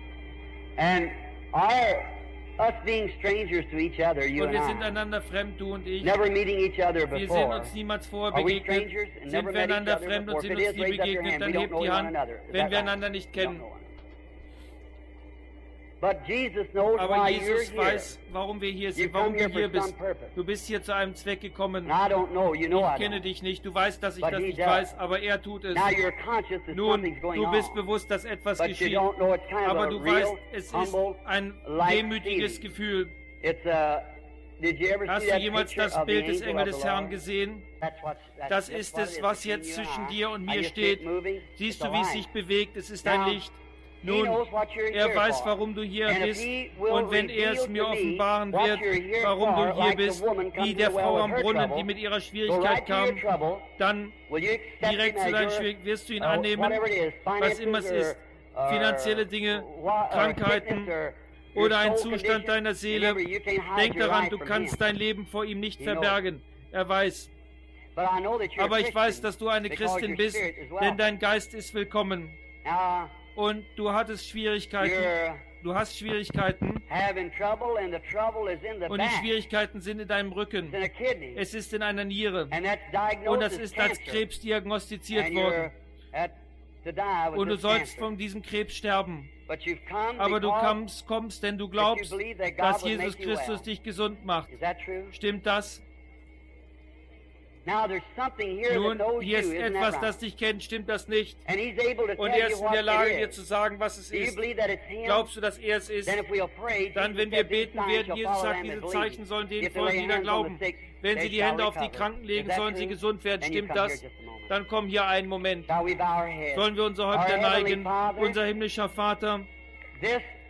Und wir sind einander fremd, du und ich. Wir sind uns niemals vorher begegnet. Sind wir einander fremd und sind uns nie begegnet, dann hebt die Hand, wenn wir einander nicht kennen. Aber Jesus weiß, warum wir hier sind, warum du hier bist. Du bist hier zu einem Zweck gekommen. Ich kenne dich nicht, du weißt, dass ich das nicht weiß, aber er tut es. Nun, du bist bewusst, dass etwas geschieht, aber du weißt, es ist ein demütiges Gefühl. Hast du jemals das Bild des Engels des Herrn gesehen? Das ist es, was jetzt zwischen dir und mir steht. Siehst du, wie es sich bewegt? Es ist ein Licht. Nun, er weiß, warum du hier bist, und wenn er es mir offenbaren wird, warum du hier bist, wie der Frau am Brunnen, die mit ihrer Schwierigkeit kam, dann direkt zu deinen Schwierigkeiten wirst du ihn annehmen, was immer es ist, finanzielle Dinge, Krankheiten oder ein Zustand deiner Seele. Denk daran, du kannst dein Leben vor ihm nicht verbergen. Er weiß. Aber ich weiß, dass du eine Christin bist, denn dein Geist ist willkommen. Und du hattest Schwierigkeiten. Du hast Schwierigkeiten. Und die Schwierigkeiten sind in deinem Rücken. Es ist in einer Niere. Und das ist als Krebs diagnostiziert worden. Und du sollst von diesem Krebs sterben. Aber du kommst, kommst, denn du glaubst, dass Jesus Christus dich gesund macht. Stimmt das? Nun, hier ist etwas, das dich kennt, stimmt das nicht? Und er ist in der Lage, dir zu sagen, was es ist. Glaubst du, dass er es ist? Dann, wenn wir beten werden, Jesus sagt, diese Zeichen sollen denen folgen, die da glauben. Wenn sie die Hände auf die Kranken legen, sollen sie gesund werden. Stimmt das? Dann komm hier einen Moment. Sollen wir unsere Häupter neigen? Unser himmlischer Vater,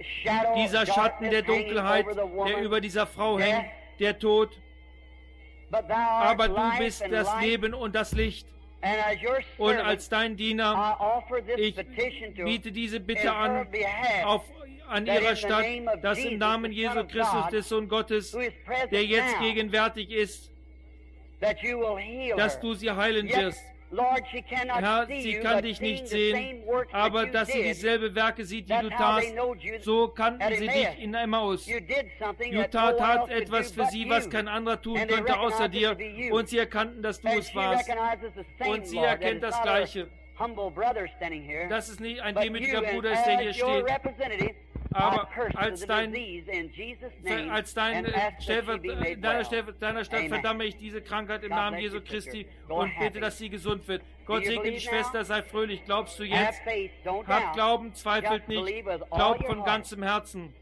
dieser Schatten der Dunkelheit, der über dieser Frau hängt, der Tod, aber du bist das Leben und das Licht. Und als dein Diener, ich biete diese Bitte an, auf, an ihrer Stadt, dass im Namen Jesu Christus, des Sohn Gottes, der jetzt gegenwärtig ist, dass du sie heilen wirst. Herr, sie kann dich nicht sehen, aber dass sie dieselbe Werke sieht, die du tatst, so kannten sie dich in Emmaus. Du tat etwas für sie, was kein anderer tun könnte außer dir, und sie erkannten, dass du es warst. Und sie erkennt das Gleiche. Dass es nicht ein demütiger Bruder ist, der hier steht, aber als dein, als dein Stellver, deiner, Stellver, deiner Stadt verdamme ich diese Krankheit im Namen Jesu Christi und bitte, dass sie gesund wird. Gott segne die Schwester, sei fröhlich. Glaubst du jetzt? Habt Glauben, zweifelt nicht. Glaubt von ganzem Herzen.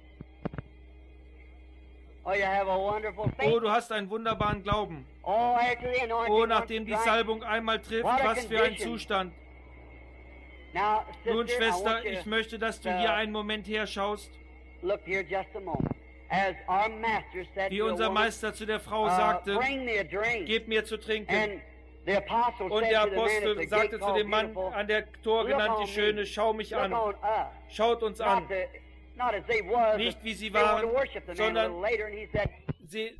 Oh, du hast einen wunderbaren Glauben. Oh, nachdem die Salbung einmal trifft, was für ein Zustand. Nun, Schwester, ich möchte, dass du hier einen Moment herschaust. Wie unser Meister zu der Frau sagte, gib mir zu trinken. Und der Apostel sagte zu dem Mann an der Tor genannt, die Schöne, schau mich an. Schaut uns an. Nicht wie sie waren, sondern sie...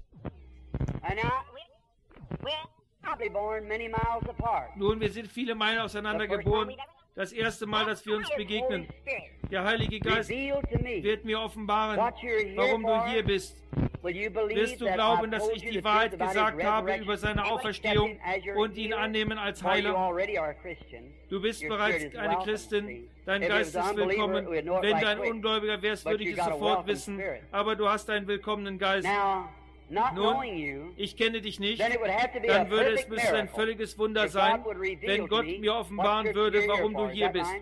Nun, wir sind viele Meilen auseinander geboren. Das erste Mal, dass wir uns begegnen. Der Heilige Geist wird mir offenbaren, warum du hier bist. Wirst du glauben, dass ich die Wahrheit gesagt habe über seine Auferstehung und ihn annehmen als Heiler? Du bist bereits eine Christin, dein Geist ist willkommen. Wenn du ein Ungläubiger wärst, würde ich es sofort wissen, aber du hast einen willkommenen Geist. Nun, ich kenne dich nicht, dann würde es müsste ein völliges Wunder sein, wenn Gott mir offenbaren würde, warum du hier bist.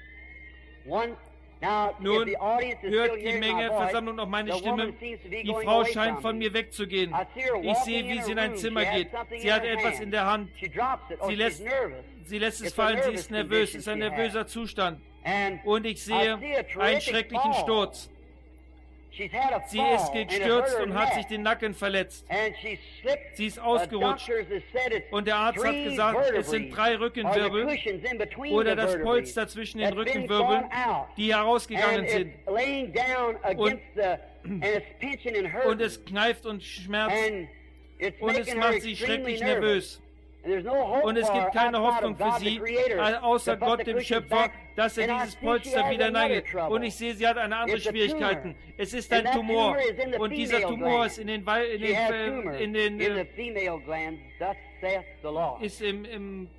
Nun, hört die Menge, Versammlung noch meine Stimme. Die Frau scheint von mir wegzugehen. Ich sehe, wie sie in ein Zimmer geht. Sie hat etwas in der Hand. Sie lässt, sie lässt es fallen, sie ist nervös, es ist ein nervöser Zustand. Und ich sehe einen schrecklichen Sturz. Sie ist gestürzt und hat sich den Nacken verletzt. Sie ist ausgerutscht. Und der Arzt hat gesagt, es sind drei Rückenwirbel oder das Polster zwischen den Rückenwirbeln, die herausgegangen sind. Und, und es kneift und schmerzt. Und es macht sie schrecklich nervös. Und es gibt keine Hoffnung für sie, außer Gott, dem Schöpfer, dass er dieses Polster wieder neigt. Und ich sehe, sie hat eine andere Schwierigkeiten. Es ist ein Tumor. Und dieser Tumor ist in den, in den, in den, in den ist im, im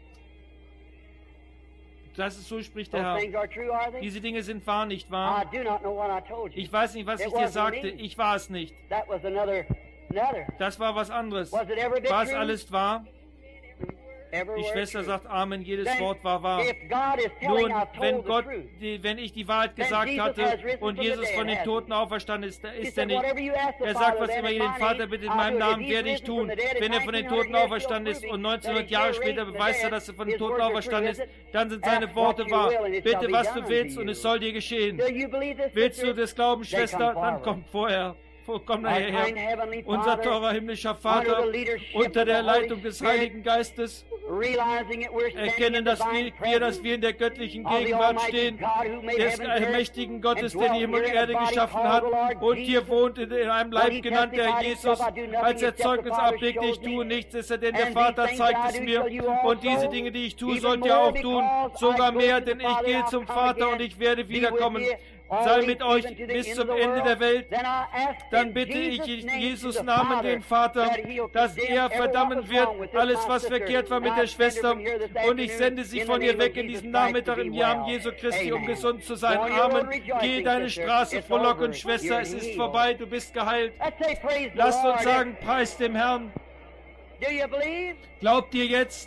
das ist so, spricht der Herr. Diese Dinge sind wahr, nicht wahr? Ich weiß nicht, was ich dir sagte. Ich war es nicht. Das war was anderes. War es alles wahr? Die Schwester sagt Amen, jedes Wort war wahr. Nun, wenn Gott, die, wenn ich die Wahrheit gesagt hatte und Jesus von den Toten auferstanden ist, ist er nicht. Er sagt, was immer ihr den Vater bittet in meinem Namen, werde ich tun. Wenn er von den Toten auferstanden ist und neunzehnhundert Jahre später beweist er, dass er von den Toten auferstanden ist, dann sind seine Worte wahr. Bitte, was du willst und es soll dir geschehen. Willst du das glauben, Schwester? Dann komm vorher. Komm nachher her. Unser teurer himmlischer Vater, unter der Leitung des Heiligen Geistes, erkennen, dass wir, wir, dass wir in der göttlichen Gegenwart stehen, des allmächtigen Gottes, der die Himmel und Erde geschaffen hat und hier wohnt in einem Leib genannt, der Jesus. Als er Zeugnis ablegt, ich tue nichts, ist er, denn der Vater zeigt es mir. Und diese Dinge, die ich tue, sollt ihr auch tun, sogar mehr, denn ich gehe zum Vater und ich werde wiederkommen. Sei mit euch bis zum Ende der Welt. Dann bitte ich in Jesus Namen den Vater, dass er verdammen wird, alles was verkehrt war mit der Schwester. Und ich sende sie von ihr weg in diesem Nachmittag im Namen Jesu Christi, um gesund zu sein. Amen. Geh deine Straße frohlocken, Schwester, es ist vorbei, du bist geheilt. Lasst uns sagen, preis dem Herrn. Glaubt ihr jetzt?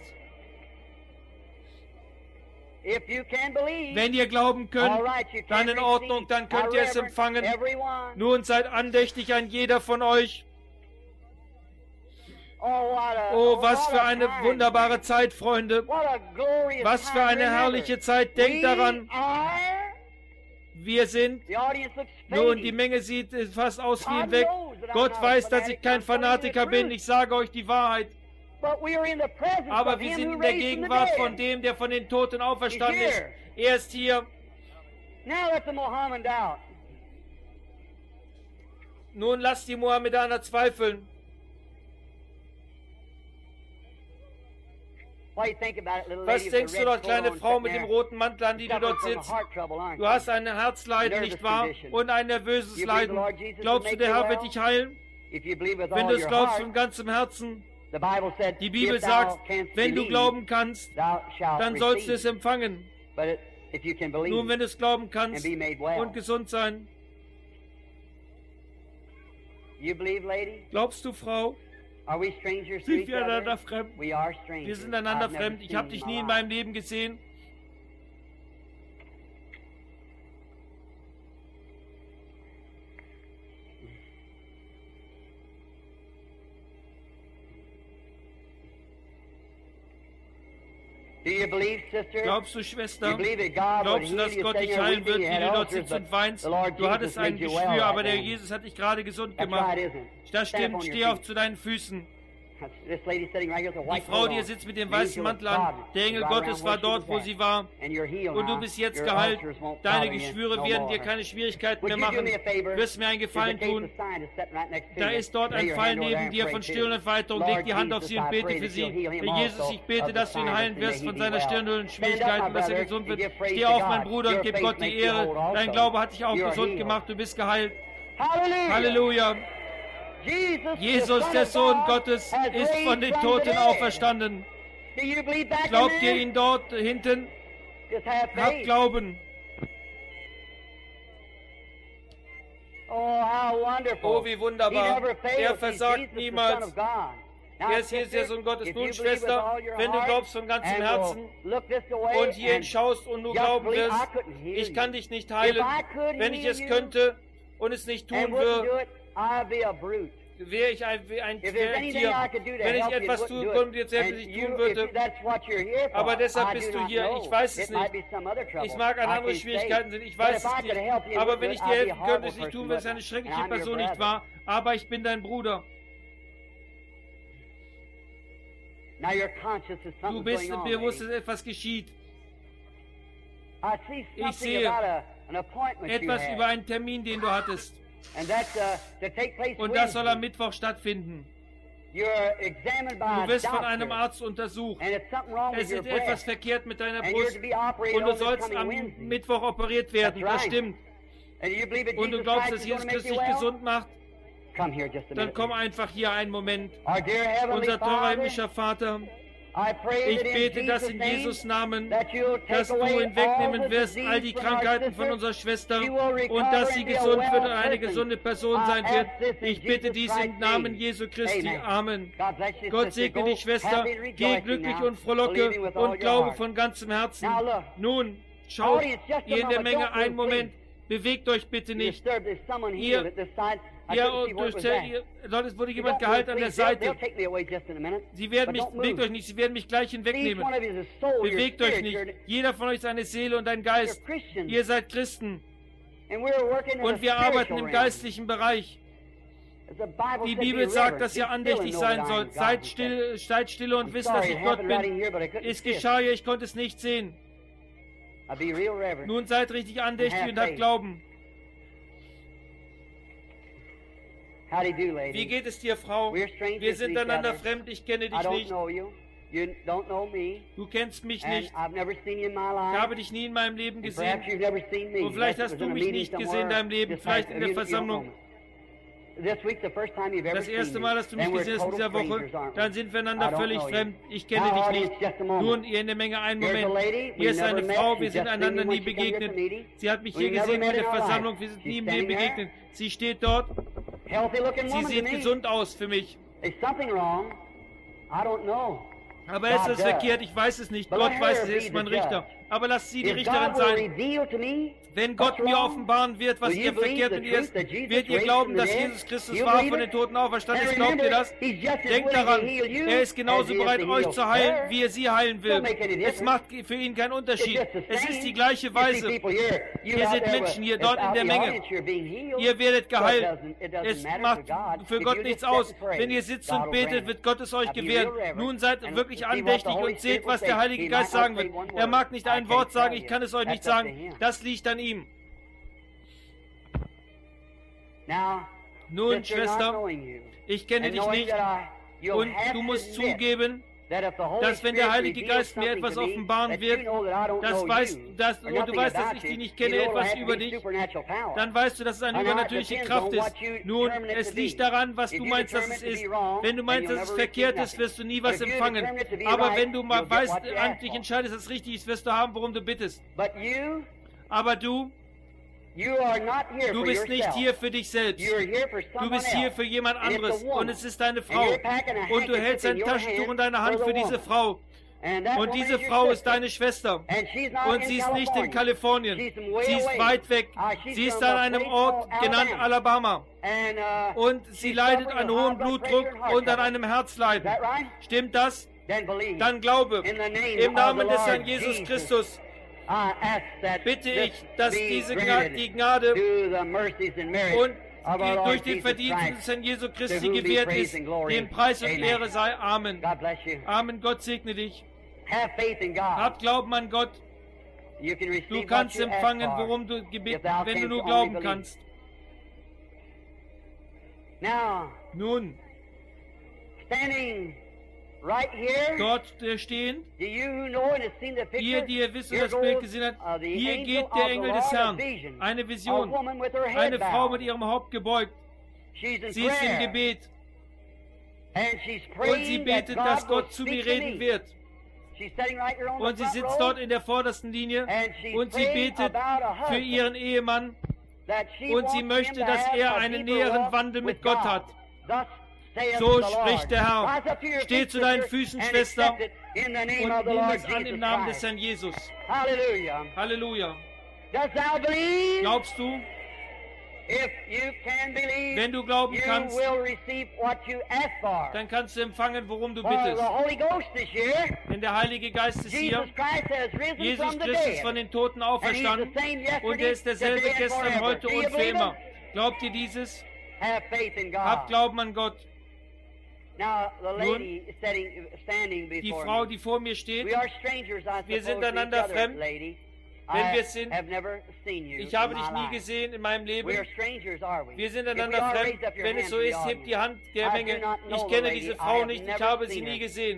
Wenn ihr glauben könnt, dann in Ordnung, dann könnt ihr es empfangen. Nun seid andächtig ein jeder von euch. Oh, was für eine wunderbare Zeit, Freunde. Was für eine herrliche Zeit. Denkt daran, Wir sind, nun, die Menge sieht fast aus wie hinweg. Gott weiß, dass ich kein Fanatiker bin. Ich sage euch die Wahrheit. Aber wir sind in der Gegenwart von dem, der von den Toten auferstanden ist. Er ist hier. Nun lasst die Mohammedaner zweifeln. Was denkst du dort, kleine Frau mit dem roten Mantel, an die du dort sitzt? Du hast ein Herzleiden, nicht wahr? Und ein nervöses Leiden. Glaubst du, der Herr wird dich heilen? Wenn du es glaubst von ganzem Herzen. Die Bibel sagt, wenn du glauben kannst, dann sollst du es empfangen. Nun, wenn du es glauben kannst und gesund sein. Glaubst du, Frau? Sind wir einander fremd? Wir sind einander fremd. Ich habe dich nie in meinem Leben gesehen. Glaubst du, Schwester? Glaubst du, dass Gott dich heilen wird, wie du dort sitzt und weinst? Du hattest ein Geschwür, aber der Jesus hat dich gerade gesund gemacht. Das stimmt, steh auf zu deinen Füßen. Die Frau, die hier sitzt mit dem weißen Mantel an, der Engel Gottes war dort, wo sie war. Und du bist jetzt geheilt. Deine Geschwüre werden dir keine Schwierigkeiten mehr machen. Du wirst mir einen Gefallen tun. Da ist dort ein Pfeil neben dir von Stirnentfaltung. Leg die Hand auf sie und bete für sie. Herr Jesus, ich bete, dass du ihn heilen wirst von seiner Stirnhöhlenschwierigkeiten, dass er gesund wird. Steh auf, mein Bruder, und gib Gott die Ehre. Dein Glaube hat dich auch gesund gemacht. Du bist geheilt. Halleluja. Jesus, der Sohn Gottes, ist von den Toten auferstanden. Glaubt ihr ihn dort hinten? Habt Glauben. Oh, wie wunderbar. Er versagt niemals. Er ist hier der Sohn Gottes. Nun, Schwester, wenn du glaubst von ganzem Herzen und hierhin schaust und nur glauben wirst, ich kann dich nicht heilen. Wenn ich es könnte und es nicht tun würde, wäre ich ein, ein Tier. Wenn ich etwas tun könnte, jetzt selbst nicht tun würde. Aber deshalb bist du hier. Ich weiß es nicht. Ich mag an andere Schwierigkeiten sind. Ich weiß es nicht. Aber wenn ich dir helfen könnte, es nicht tun würde, es eine schreckliche Person, nicht wahr? Aber ich bin dein Bruder. Du bist bewusst, dass etwas geschieht. Ich sehe etwas über einen Termin, den du hattest. Und das soll am Mittwoch stattfinden. Du wirst von einem Arzt untersucht. Es ist etwas verkehrt mit deiner Brust. Und du sollst am Mittwoch operiert werden. Das stimmt. Und du glaubst, dass Jesus Christus dich gesund macht? Dann komm einfach hier einen Moment. Unser teurer himmlischer Vater, ich bete das in Jesus' Namen, dass du hinwegnehmen wirst all die Krankheiten von unserer Schwester und dass sie gesund wird und eine gesunde Person sein wird. Ich bitte dies im Namen Jesu Christi. Amen. Gott segne dich, Schwester. Geh glücklich und frohlocke und glaube von ganzem Herzen. Nun, schaut ihr in der Menge einen Moment. Bewegt euch bitte nicht. Ihr, ja, und durch, ihr, dort wurde jemand geheilt an der Seite. Sie werden mich, bewegt euch nicht, sie werden mich gleich hinwegnehmen. Bewegt euch nicht. Jeder von euch ist eine Seele und ein Geist. Ihr seid Christen. Und wir arbeiten im geistlichen Bereich. Die Bibel sagt, dass ihr andächtig sein sollt. Seid still, seid stille und wisst, dass ich Gott bin. Es geschah ja, ich konnte es nicht sehen. Nun seid richtig andächtig und habt Glauben. Wie geht es dir, Frau? Wir sind einander fremd, ich kenne dich nicht. Du kennst mich nicht. Ich habe dich nie in meinem Leben gesehen. Und vielleicht hast du mich nicht gesehen in deinem Leben, vielleicht in der Versammlung. Das erste Mal, dass du mich gesehen hast in dieser Woche, dann sind wir einander völlig fremd. Ich kenne dich nicht. Nun, ihr in der Menge einen Moment. Hier ist eine Frau, wir sind einander nie begegnet. Sie hat mich hier gesehen in der Versammlung, wir sind nie im Leben begegnet. Sie steht dort. Sie sieht gesund aus für mich. Aber es ist verkehrt, ich weiß es nicht. Gott weiß es, er ist mein Richter. aber lasst sie die Richterin sein. Wenn Gott mir offenbaren wird, was ihr verkehrt mit ihr ist, wird ihr glauben, dass Jesus Christus war, von den Toten auferstanden ist. Glaubt ihr das? Denkt daran, er ist genauso bereit, euch zu heilen, wie er sie heilen will. Es macht für ihn keinen Unterschied. Es ist die gleiche Weise. Ihr seht Menschen hier, dort in der Menge. Ihr werdet geheilt. Es macht für Gott nichts aus. Wenn ihr sitzt und betet, wird Gott es euch gewähren. Nun seid wirklich andächtig und seht, was der Heilige Geist sagen wird. Er mag nicht ein Wort sagen, ich kann es euch nicht sagen. Das liegt an ihm. Nun, Schwester, ich kenne dich nicht und du musst zugeben, dass wenn der Heilige Geist mir etwas offenbaren wird, das weißt, dass, und du weißt, dass ich dich nicht kenne, etwas über dich, dann weißt du, dass es eine übernatürliche Kraft ist. Nun, es liegt daran, was du meinst, dass es ist. Wenn du meinst, dass es verkehrt ist, wirst du nie was empfangen. Aber wenn du mal weißt, an dich entscheidest, dass es richtig ist, wirst du haben, worum du bittest. Aber du, du bist nicht hier für dich selbst. Du bist hier für jemand anderes. Und es ist deine Frau. Und du hältst ein Taschentuch in deiner Hand für diese Frau. Und diese Frau ist deine Schwester. Und sie ist nicht in Kalifornien. Sie ist weit weg. Sie ist an einem Ort genannt Alabama. Und sie leidet an hohem Blutdruck und an einem Herzleiden. Stimmt das? Dann glaube, im Namen des Herrn Jesus Christus, bitte ich, dass diese Gnade, die Gnade und die durch den Verdienst des Herrn Jesu Christi gewährt ist, dem Preis und Ehre sei. Amen. Amen. Gott segne dich. Hab Glauben an Gott. Du kannst empfangen, worum du gebeten, wenn du nur glauben kannst. Nun, dort stehen, ihr, die ihr wisst und das Bild gesehen habt, hier geht der Engel des Herrn, eine Vision, eine Frau mit ihrem Haupt gebeugt, sie ist im Gebet und sie betet, dass Gott zu mir reden wird. Und sie sitzt dort in der vordersten Linie und sie betet für ihren Ehemann und sie möchte, dass er einen näheren Wandel mit Gott hat. So spricht der Herr. Steh zu deinen Füßen, Schwester, und nimm es an im Namen des Herrn Jesus. Halleluja. Halleluja. Glaubst du? Wenn du glauben kannst, dann kannst du empfangen, worum du bittest. Denn der Heilige Geist ist hier. Jesus Christus ist von den Toten auferstanden und er ist derselbe gestern, heute und für immer. Glaubt ihr dieses? Habt Glauben an Gott. Nun, die Frau, die vor mir steht, wir sind einander fremd, wenn wir sind. Ich habe dich nie gesehen in meinem Leben. Wir sind einander fremd. Wenn es so ist, hebt die Hand der Menge. Ich kenne diese Frau nicht, ich habe sie nie gesehen.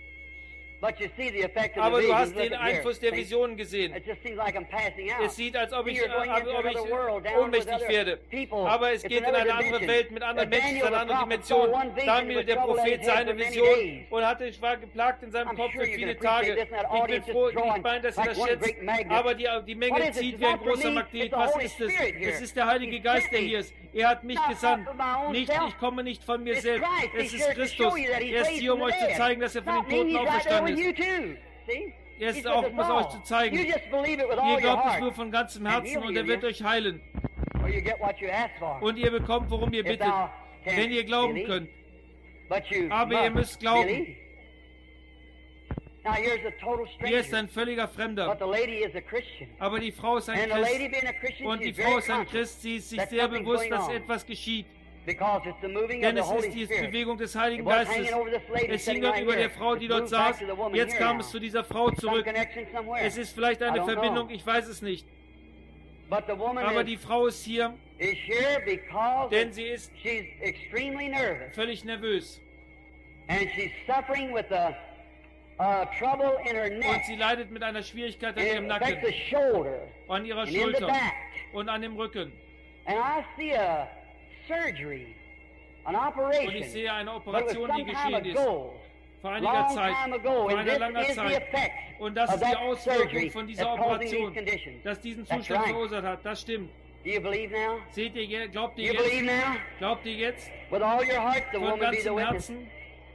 Aber du hast den Einfluss der Visionen gesehen. Es sieht, als ob ich, als ob ich ohnmächtig werde. Aber es geht in eine andere Welt mit anderen Menschen, in eine andere Dimension. Daniel, der Prophet, seine Vision und hatte, ich war geplagt in seinem Kopf für viele Tage. Ich bin froh, ich meine, dass ihr das schätzt. Aber die, die Menge zieht wie ein großer Magnet. Was ist es? Es ist der Heilige Geist, der hier ist. Er hat mich gesandt. Nicht, ich komme nicht von mir selbst. Es ist Christus. Er ist hier, um euch zu zeigen, dass er von den Toten auferstanden ist. Er ist auch, um es euch zu zeigen. Ihr glaubt es nur von ganzem Herzen und er wird euch heilen. Und ihr bekommt, worum ihr bittet, wenn ihr glauben könnt. Aber ihr müsst glauben. Hier ist ein völliger Fremder. Aber die Frau ist ein Christ. Und die Frau ist ein Christ. Sie ist sich sehr bewusst, dass etwas geschieht. Denn es ist die Bewegung des Heiligen Geistes. Es hing dort über der Frau, die dort saß. Jetzt kam es zu dieser Frau zurück. Es ist vielleicht eine Verbindung, ich weiß es nicht. Aber die Frau ist hier, denn sie ist völlig nervös. Und sie leidet mit einer Schwierigkeit an ihrem Nacken, an ihrer Schulter und an dem Rücken. Und ich sehe eine Operation, die geschehen ist, vor einiger Zeit, vor einer langen Zeit. Und das ist die Auswirkung von dieser Operation, das diesen Zustand verursacht hat. Das stimmt. Seht ihr, glaubt ihr jetzt? Glaubt ihr jetzt? Von ganzem Herzen?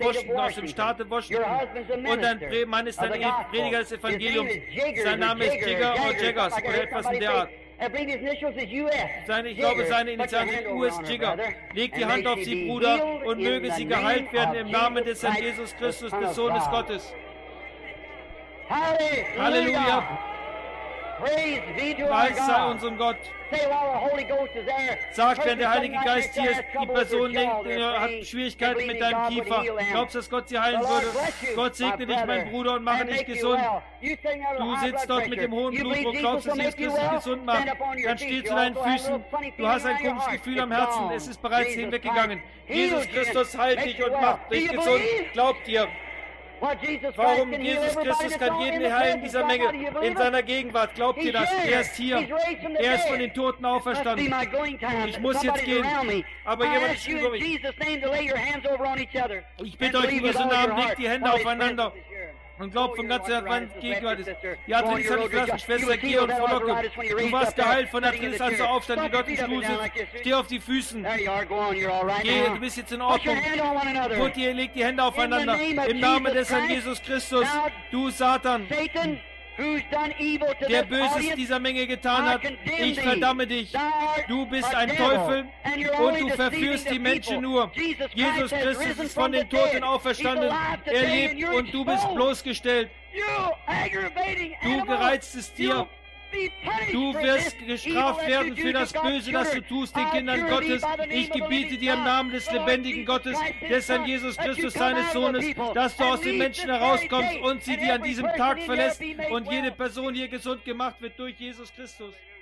Washington, aus dem Staate Washington. Und dein Mann ist ein Prediger des Evangeliums. Sein Name ist Jigger oder Jaggers oder etwas in der Art. Seine, ich glaube, seine Initialen sind U S Jigger. Leg die Hand auf sie, Bruder, und möge sie geheilt werden im Namen des Herrn Jesus Christus, des Sohnes Gottes. Halleluja! Preis sei unserem Gott. Sag, wenn der Heilige Geist hier ist, die Person denkt, er hat Schwierigkeiten mit deinem Kiefer. Glaubst du, dass Gott sie heilen würde? Gott segne dich, mein Bruder, und mache dich gesund. Du sitzt dort mit dem hohen Blutdruck, glaubst, dass Jesus Christus gesund macht. Dann steh zu deinen Füßen. Du hast ein komisches Gefühl am Herzen. Es ist bereits hinweggegangen. Jesus Christus heilt dich und macht dich gesund. Glaubt ihr? Warum Jesus Christus kann jeden heilen in dieser Menge, in seiner Gegenwart? Glaubt ihr das? Er ist hier. Er ist von den Toten auferstanden. Ich muss jetzt gehen. Aber jemand ist über mich. Ich bitte euch über so Namen, legt die Hände aufeinander. Und glaubt von ganzer Herzen, wann Gegenwart ist. Die Arthritis hat dich verlassen, Schwester, geh und frohlocke. Du warst geheilt von der Arthritis, als du aufstand, die dort im Stuhl sitzt. Steh auf die Füßen. Geh, du bist jetzt in Ordnung. Put ihr, leg die Hände aufeinander. Im Namen des Herrn Jesus Christus, du Satan, der Böses dieser Menge getan hat, ich verdamme dich. Du bist ein Teufel und du verführst die Menschen nur. Jesus Christus ist von den Toten auferstanden. Er lebt und du bist bloßgestellt. Du gereiztes Tier. Du wirst gestraft werden für das Böse, das du tust den Kindern Gottes. Ich gebiete dir im Namen des lebendigen Gottes, des Herrn Jesus Christus, seines Sohnes, dass du aus den Menschen herauskommst und sie dir an diesem Tag verlässt und jede Person hier gesund gemacht wird durch Jesus Christus.